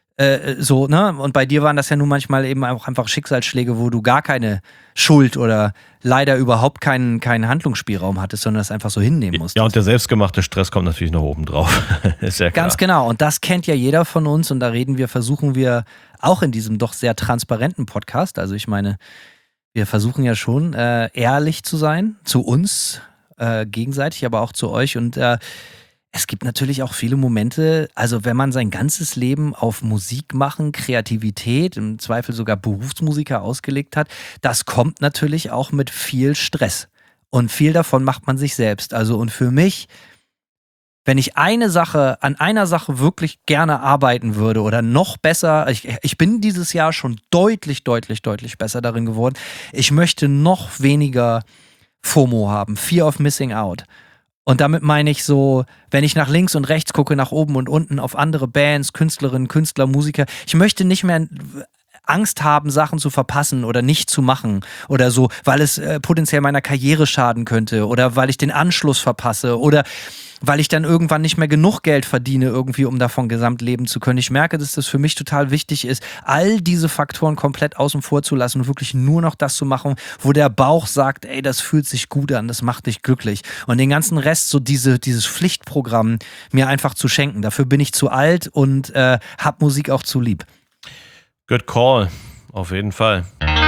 [SPEAKER 4] und bei dir waren das ja nun manchmal eben auch einfach Schicksalsschläge, wo du gar keine Schuld oder leider überhaupt keinen Handlungsspielraum hattest, sondern das einfach so hinnehmen musstest.
[SPEAKER 3] Ja, und der selbstgemachte Stress kommt natürlich noch oben drauf. Ist ja klar.
[SPEAKER 4] Ganz genau. Und das kennt ja jeder von uns und da versuchen wir auch in diesem doch sehr transparenten Podcast, also ich meine, wir versuchen ja schon ehrlich zu sein, zu uns gegenseitig, aber auch zu euch und es gibt natürlich auch viele Momente, also wenn man sein ganzes Leben auf Musik machen, Kreativität, im Zweifel sogar Berufsmusiker ausgelegt hat, das kommt natürlich auch mit viel Stress. Und viel davon macht man sich selbst. Also und für mich, wenn ich an einer Sache wirklich gerne arbeiten würde oder noch besser, ich bin dieses Jahr schon deutlich besser darin geworden, ich möchte noch weniger FOMO haben, Fear of Missing Out. Und damit meine ich so, wenn ich nach links und rechts gucke, nach oben und unten auf andere Bands, Künstlerinnen, Künstler, Musiker, ich möchte nicht mehr Angst haben, Sachen zu verpassen oder nicht zu machen oder so, weil es potenziell meiner Karriere schaden könnte oder weil ich den Anschluss verpasse oder weil ich dann irgendwann nicht mehr genug Geld verdiene, irgendwie, um davon gesamt leben zu können. Ich merke, dass das für mich total wichtig ist, all diese Faktoren komplett außen vor zu lassen und wirklich nur noch das zu machen, wo der Bauch sagt, ey, das fühlt sich gut an, das macht dich glücklich. Und den ganzen Rest, so dieses Pflichtprogramm, mir einfach zu schenken. Dafür bin ich zu alt und hab Musik auch zu lieb.
[SPEAKER 3] Good call, auf jeden Fall.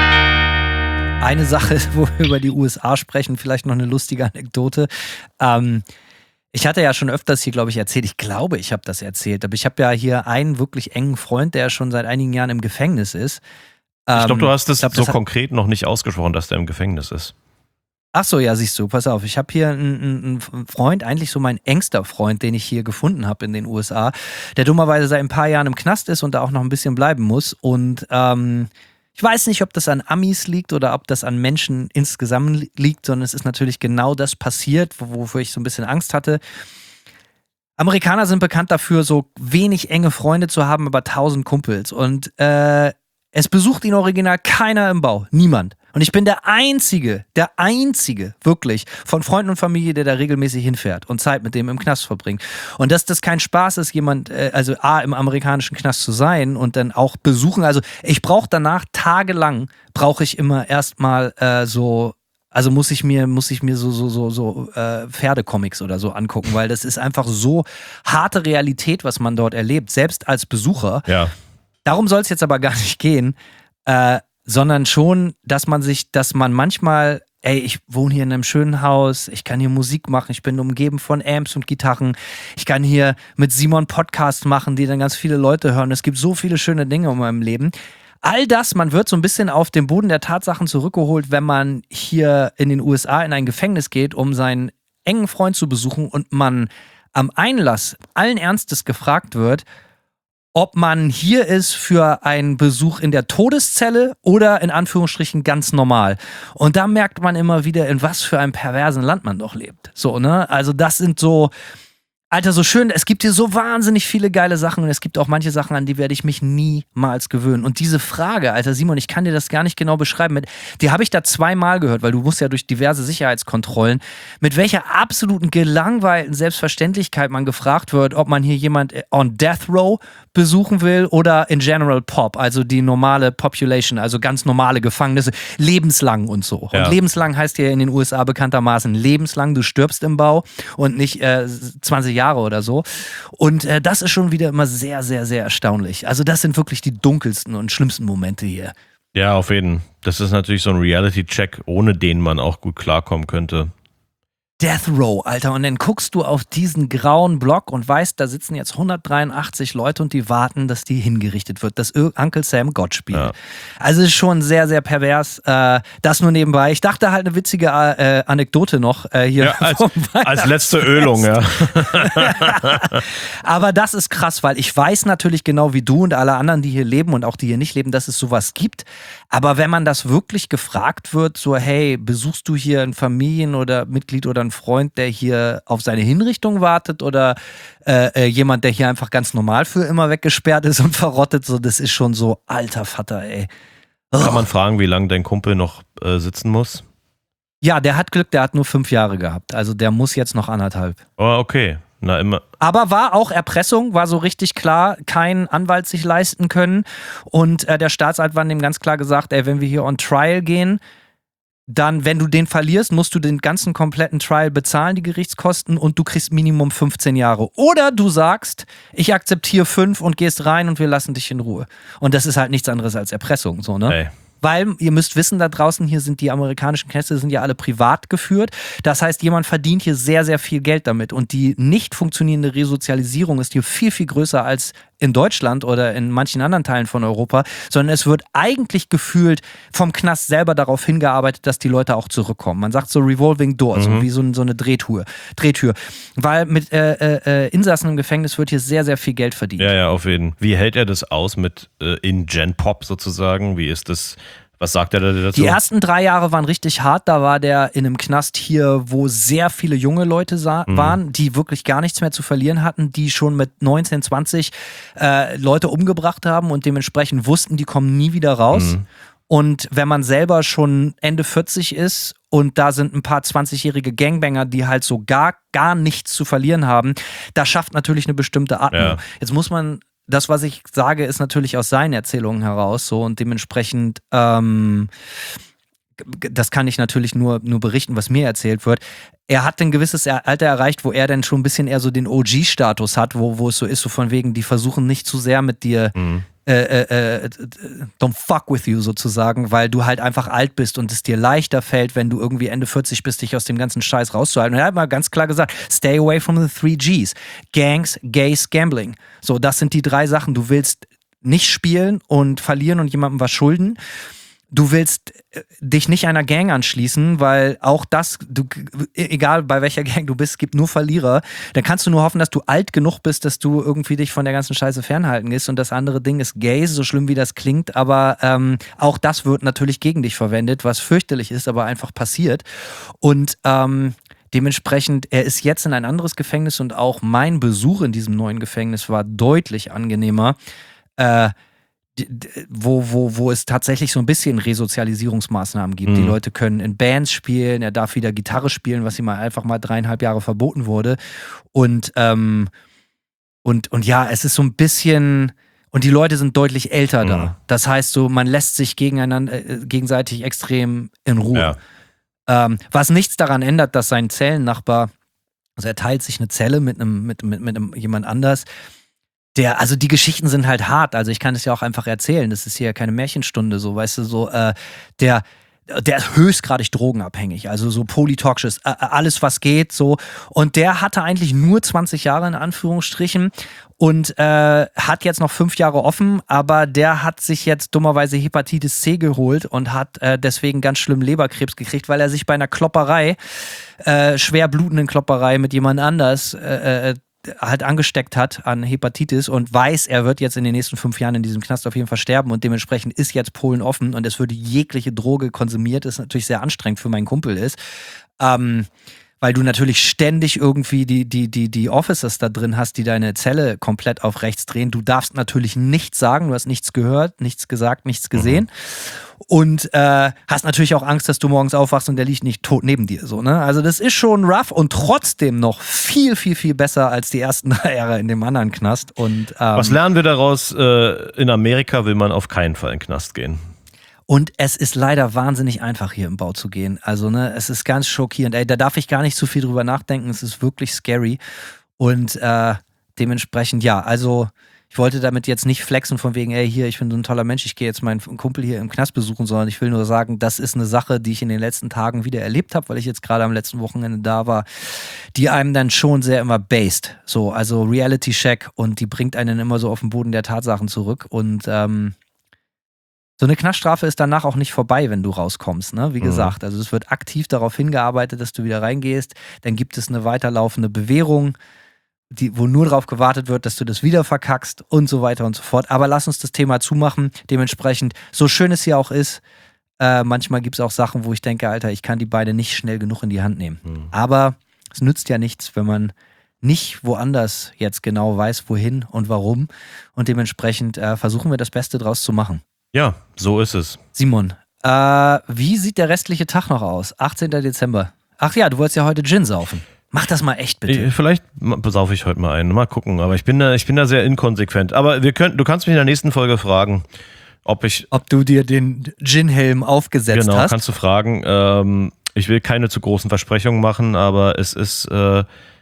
[SPEAKER 4] Eine Sache, wo wir über die USA sprechen, vielleicht noch eine lustige Anekdote. Ich hatte ja schon öfters hier, glaube ich, erzählt. Ich glaube, ich habe das erzählt. Aber ich habe ja hier einen wirklich engen Freund, der schon seit einigen Jahren im Gefängnis ist.
[SPEAKER 3] Ich glaube, du hast es so konkret noch nicht ausgesprochen, dass der im Gefängnis ist.
[SPEAKER 4] Ach so, ja, siehst du, pass auf. Ich habe hier einen Freund, eigentlich so mein engster Freund, den ich hier gefunden habe in den USA, der dummerweise seit ein paar Jahren im Knast ist und da auch noch ein bisschen bleiben muss. Und ich weiß nicht, ob das an Amis liegt oder ob das an Menschen insgesamt liegt, sondern es ist natürlich genau das passiert, wofür ich so ein bisschen Angst hatte. Amerikaner sind bekannt dafür, so wenig enge Freunde zu haben, aber 1000 Kumpels. Und es besucht ihn original keiner im Bau. Niemand. Und ich bin der Einzige, wirklich, von Freunden und Familie, der da regelmäßig hinfährt und Zeit mit dem im Knast verbringt. Und dass das kein Spaß ist, jemand, also A, im amerikanischen Knast zu sein und dann auch besuchen. Also ich brauche danach tagelang, brauche ich immer erstmal also muss ich mir so Pferdecomics oder so angucken, weil das ist einfach so harte Realität, was man dort erlebt, selbst als Besucher.
[SPEAKER 3] Ja.
[SPEAKER 4] Darum soll es jetzt aber gar nicht gehen, sondern schon, dass man manchmal, ey, ich wohne hier in einem schönen Haus, ich kann hier Musik machen, ich bin umgeben von Amps und Gitarren, ich kann hier mit Simon Podcasts machen, die dann ganz viele Leute hören. Es gibt so viele schöne Dinge in meinem Leben. All das, man wird so ein bisschen auf den Boden der Tatsachen zurückgeholt, wenn man hier in den USA in ein Gefängnis geht, um seinen engen Freund zu besuchen und man am Einlass allen Ernstes gefragt wird, ob man hier ist für einen Besuch in der Todeszelle oder in Anführungsstrichen ganz normal. Und da merkt man immer wieder, in was für einem perversen Land man doch lebt. So, ne? Also das sind so, Alter, so schön, es gibt hier so wahnsinnig viele geile Sachen und es gibt auch manche Sachen, an die werde ich mich niemals gewöhnen. Und diese Frage, Alter, Simon, ich kann dir das gar nicht genau beschreiben, die habe ich da 2-mal gehört, weil du musst ja durch diverse Sicherheitskontrollen, mit welcher absoluten gelangweilten Selbstverständlichkeit man gefragt wird, ob man hier jemand on Death Row besuchen will oder in General Pop, also die normale Population, also ganz normale Gefangene, lebenslang und so.
[SPEAKER 3] Ja.
[SPEAKER 4] Und lebenslang heißt ja in den USA bekanntermaßen lebenslang, du stirbst im Bau und nicht 20 Jahre oder so. Und das ist schon wieder immer sehr, sehr, sehr erstaunlich. Also das sind wirklich die dunkelsten und schlimmsten Momente hier.
[SPEAKER 3] Ja, auf jeden Fall. Das ist natürlich so ein Reality-Check, ohne den man auch gut klarkommen könnte.
[SPEAKER 4] Death Row, Alter. Und dann guckst du auf diesen grauen Block und weißt, da sitzen jetzt 183 Leute und die warten, dass die hingerichtet wird, dass Uncle Sam Gott spielt. Ja. Also ist schon sehr, sehr pervers. Das nur nebenbei. Ich dachte halt eine witzige Anekdote noch hier.
[SPEAKER 3] Ja, als letzte Ölung, ja.
[SPEAKER 4] Aber das ist krass, weil ich weiß natürlich genau wie du und alle anderen, die hier leben und auch die hier nicht leben, dass es sowas gibt. Aber wenn man das wirklich gefragt wird, so hey, besuchst du hier ein Familien- oder Mitglied oder einen Freund, der hier auf seine Hinrichtung wartet oder jemand, der hier einfach ganz normal für immer weggesperrt ist und verrottet, so das ist schon so alter Vater, ey.
[SPEAKER 3] Kann man fragen, wie lange dein Kumpel noch sitzen muss?
[SPEAKER 4] Ja, der hat Glück, der hat nur 5 Jahre gehabt. Also der muss jetzt noch 1,5.
[SPEAKER 3] Oh, okay. Na, immer.
[SPEAKER 4] Aber war auch Erpressung, war so richtig klar, kein Anwalt sich leisten können. Und der Staatsanwalt hat ihm ganz klar gesagt, ey, wenn wir hier on Trial gehen, dann, wenn du den verlierst, musst du den ganzen kompletten Trial bezahlen, die Gerichtskosten, und du kriegst Minimum 15 Jahre. Oder du sagst, ich akzeptiere 5 und gehst rein und wir lassen dich in Ruhe. Und das ist halt nichts anderes als Erpressung, so, ne?
[SPEAKER 3] Hey.
[SPEAKER 4] Weil, ihr müsst wissen, da draußen hier sind die amerikanischen Knäste, sind ja alle privat geführt. Das heißt, jemand verdient hier sehr, sehr viel Geld damit. Und die nicht funktionierende Resozialisierung ist hier viel, viel größer als in Deutschland oder in manchen anderen Teilen von Europa, sondern es wird eigentlich gefühlt vom Knast selber darauf hingearbeitet, dass die Leute auch zurückkommen. Man sagt so Revolving Door, so wie so eine Drehtür. Weil mit Insassen im Gefängnis wird hier sehr, sehr viel Geld verdient.
[SPEAKER 3] Ja, auf jeden Fall. Wie hält er das aus mit In-Gen-Pop sozusagen? Wie ist das Was sagt er dazu?
[SPEAKER 4] Die ersten 3 Jahre waren richtig hart. Da war der in einem Knast hier, wo sehr viele junge Leute waren, die wirklich gar nichts mehr zu verlieren hatten, die schon mit 19, 20 Leute umgebracht haben und dementsprechend wussten, die kommen nie wieder raus. Und wenn man selber schon Ende 40 ist und da sind ein paar 20-jährige Gangbanger, die halt so gar nichts zu verlieren haben, da schafft natürlich eine bestimmte Atmung.
[SPEAKER 3] Ja.
[SPEAKER 4] Jetzt muss man, das, was ich sage, ist natürlich aus seinen Erzählungen heraus so und dementsprechend, das kann ich natürlich nur berichten, was mir erzählt wird. Er hat ein gewisses Alter erreicht, wo er dann schon ein bisschen eher so den OG-Status hat, wo es so ist, so von wegen, die versuchen nicht zu sehr mit dir don't fuck with you sozusagen, weil du halt einfach alt bist und es dir leichter fällt, wenn du irgendwie Ende 40 bist, dich aus dem ganzen Scheiß rauszuhalten. Und er hat mal ganz klar gesagt, stay away from the 3 Gs. Gangs, Gays, Gambling. So, das sind die 3 Sachen. Du willst nicht spielen und verlieren und jemandem was schulden. Du willst dich nicht einer Gang anschließen, weil auch das, egal bei welcher Gang du bist, gibt nur Verlierer. Dann kannst du nur hoffen, dass du alt genug bist, dass du irgendwie dich von der ganzen Scheiße fernhalten kannst. Und das andere Ding ist Gays, so schlimm wie das klingt, aber auch das wird natürlich gegen dich verwendet, was fürchterlich ist, aber einfach passiert. Und dementsprechend, er ist jetzt in ein anderes Gefängnis und auch mein Besuch in diesem neuen Gefängnis war deutlich angenehmer. Wo es tatsächlich so ein bisschen Resozialisierungsmaßnahmen gibt. Die Leute können in Bands spielen, er darf wieder Gitarre spielen, was ihm einfach mal 3,5 Jahre verboten wurde. Und ja, es ist so ein bisschen, und die Leute sind deutlich älter da. Das heißt so, man lässt sich gegenseitig extrem in Ruhe. Ja. Was nichts daran ändert, dass sein Zellennachbar, also er teilt sich eine Zelle mit einem jemand anders. Also die Geschichten sind halt hart, also ich kann es ja auch einfach erzählen, das ist hier keine Märchenstunde, so, weißt du, so, der ist höchstgradig drogenabhängig, also so polytoxisch, alles was geht, so, und der hatte eigentlich nur 20 Jahre in Anführungsstrichen und hat jetzt noch 5 Jahre offen, aber der hat sich jetzt dummerweise Hepatitis C geholt und hat deswegen ganz schlimm Leberkrebs gekriegt, weil er sich bei einer Klopperei, schwer blutenden Klopperei mit jemand anders halt angesteckt hat an Hepatitis und weiß, er wird jetzt in den nächsten 5 Jahren in diesem Knast auf jeden Fall sterben und dementsprechend ist jetzt Polen offen und es würde jegliche Droge konsumiert, das natürlich sehr anstrengend für meinen Kumpel ist, weil du natürlich ständig irgendwie die Officers da drin hast, die deine Zelle komplett auf rechts drehen. Du darfst natürlich nichts sagen, du hast nichts gehört, nichts gesagt, nichts gesehen. Und hast natürlich auch Angst, dass du morgens aufwachst und der liegt nicht tot neben dir. So, ne? Also das ist schon rough und trotzdem noch viel, viel, viel besser als die ersten 3 Jahre in dem anderen Knast. Und,
[SPEAKER 3] was lernen wir daraus? In Amerika will man auf keinen Fall in den Knast gehen.
[SPEAKER 4] Und es ist leider wahnsinnig einfach, hier im Bau zu gehen. Also, ne, es ist ganz schockierend. Ey, da darf ich gar nicht so viel drüber nachdenken. Es ist wirklich scary. Und dementsprechend, ja, also ich wollte damit jetzt nicht flexen von wegen, ey, hier, ich bin so ein toller Mensch, ich gehe jetzt meinen Kumpel hier im Knast besuchen, sondern ich will nur sagen, das ist eine Sache, die ich in den letzten Tagen wieder erlebt habe, weil ich jetzt gerade am letzten Wochenende da war, die einem dann schon sehr immer based. So, also Reality-Check und die bringt einen immer so auf den Boden der Tatsachen zurück und so eine Knaststrafe ist danach auch nicht vorbei, wenn du rauskommst, ne? Wie gesagt, also es wird aktiv darauf hingearbeitet, dass du wieder reingehst, dann gibt es eine weiterlaufende Bewährung, wo nur darauf gewartet wird, dass du das wieder verkackst und so weiter und so fort. Aber lass uns das Thema zumachen. Dementsprechend, so schön es hier auch ist, manchmal gibt es auch Sachen, wo ich denke, Alter, ich kann die Beine nicht schnell genug in die Hand nehmen. Aber es nützt ja nichts, wenn man nicht woanders jetzt genau weiß, wohin und warum. Und dementsprechend versuchen wir das Beste draus zu machen.
[SPEAKER 3] Ja, so ist es.
[SPEAKER 4] Simon, wie sieht der restliche Tag noch aus? 18. Dezember. Ach ja, du wolltest ja heute Gin saufen. Mach das mal echt, bitte.
[SPEAKER 3] Vielleicht besaufe ich heute mal einen. Mal gucken. Aber ich bin da sehr inkonsequent. Aber du kannst mich in der nächsten Folge fragen, ob
[SPEAKER 4] du dir den Gin-Helm aufgesetzt hast.
[SPEAKER 3] Genau, kannst du fragen. Ich will keine zu großen Versprechungen machen, aber es ist, so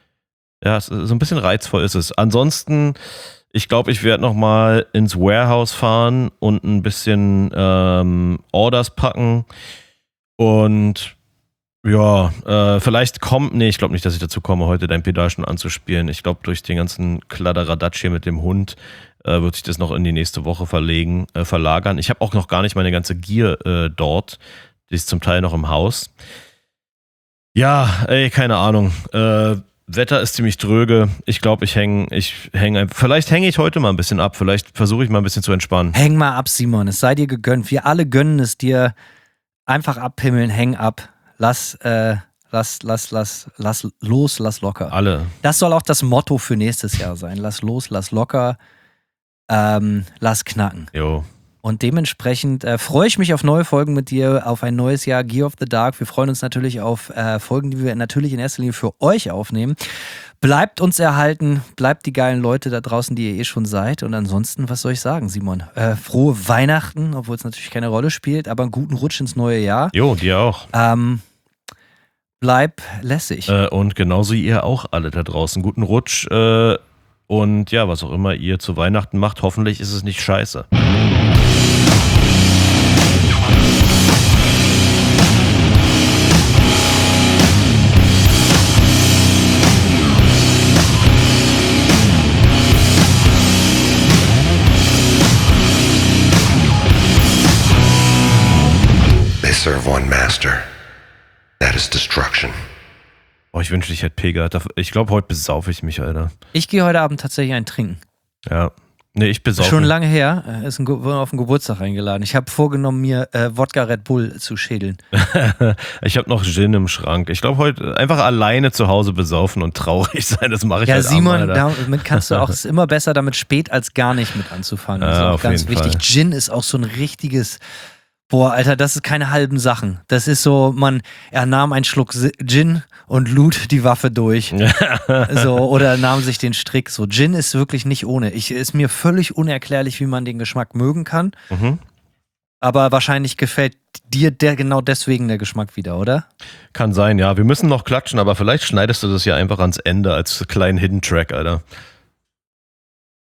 [SPEAKER 3] ein bisschen reizvoll ist es. Ansonsten, ich glaube, ich werde nochmal ins Warehouse fahren und ein bisschen Orders packen und ja, vielleicht ich glaube nicht, dass ich dazu komme, heute dein Pedal schon anzuspielen. Ich glaube, durch den ganzen Kladderadatsch hier mit dem Hund wird sich das noch in die nächste Woche verlagern. Ich habe auch noch gar nicht meine ganze Gear dort. Die ist zum Teil noch im Haus. Ja, ey, keine Ahnung. Wetter ist ziemlich dröge. Ich glaube, vielleicht hänge ich heute mal ein bisschen ab. Vielleicht versuche ich mal ein bisschen zu entspannen.
[SPEAKER 4] Häng mal ab, Simon. Es sei dir gegönnt. Wir alle gönnen es dir. Einfach abhimmeln, häng ab. Lass los, lass locker.
[SPEAKER 3] Alle.
[SPEAKER 4] Das soll auch das Motto für nächstes Jahr sein. Lass los, lass locker, lass knacken.
[SPEAKER 3] Jo.
[SPEAKER 4] Und dementsprechend freue ich mich auf neue Folgen mit dir, auf ein neues Jahr Gear of the Dark. Wir freuen uns natürlich auf Folgen, die wir natürlich in erster Linie für euch aufnehmen. Bleibt uns erhalten, bleibt die geilen Leute da draußen, die ihr eh schon seid. Und ansonsten, was soll ich sagen, Simon? Frohe Weihnachten, obwohl es natürlich keine Rolle spielt, aber einen guten Rutsch ins neue Jahr.
[SPEAKER 3] Jo, dir auch.
[SPEAKER 4] Bleib lässig.
[SPEAKER 3] Und genauso ihr auch alle da draußen. Guten Rutsch und ja, was auch immer ihr zu Weihnachten macht, hoffentlich ist es nicht scheiße.
[SPEAKER 5] They serve one master. That is destruction.
[SPEAKER 3] Oh, ich wünschte, ich hätte Pega. Ich glaube, heute besaufe ich mich, Alter.
[SPEAKER 4] Ich gehe heute Abend tatsächlich einen trinken.
[SPEAKER 3] Ja. Nee, ich besaufe.
[SPEAKER 4] Schon lange her. Wurde auf den Geburtstag eingeladen. Ich habe vorgenommen, mir Wodka Red Bull zu schädeln.
[SPEAKER 3] Ich habe noch Gin im Schrank. Ich glaube, heute einfach alleine zu Hause besaufen und traurig sein. Das mache ich
[SPEAKER 4] ja,
[SPEAKER 3] halt
[SPEAKER 4] Simon, damit kannst du auch, es ist immer besser, damit spät als gar nicht mit anzufangen. Das ist auch ganz wichtig.
[SPEAKER 3] Fall.
[SPEAKER 4] Gin ist auch so ein richtiges. Boah, Alter, das ist keine halben Sachen. Das ist so, er nahm einen Schluck Gin und lud die Waffe durch. So, oder nahm sich den Strick. So, Gin ist wirklich nicht ohne. Ist mir völlig unerklärlich, wie man den Geschmack mögen kann.
[SPEAKER 3] Mhm.
[SPEAKER 4] Aber wahrscheinlich gefällt dir genau deswegen der Geschmack wieder, oder?
[SPEAKER 3] Kann sein, ja. Wir müssen noch klatschen, aber vielleicht schneidest du das ja einfach ans Ende als kleinen Hidden Track, Alter.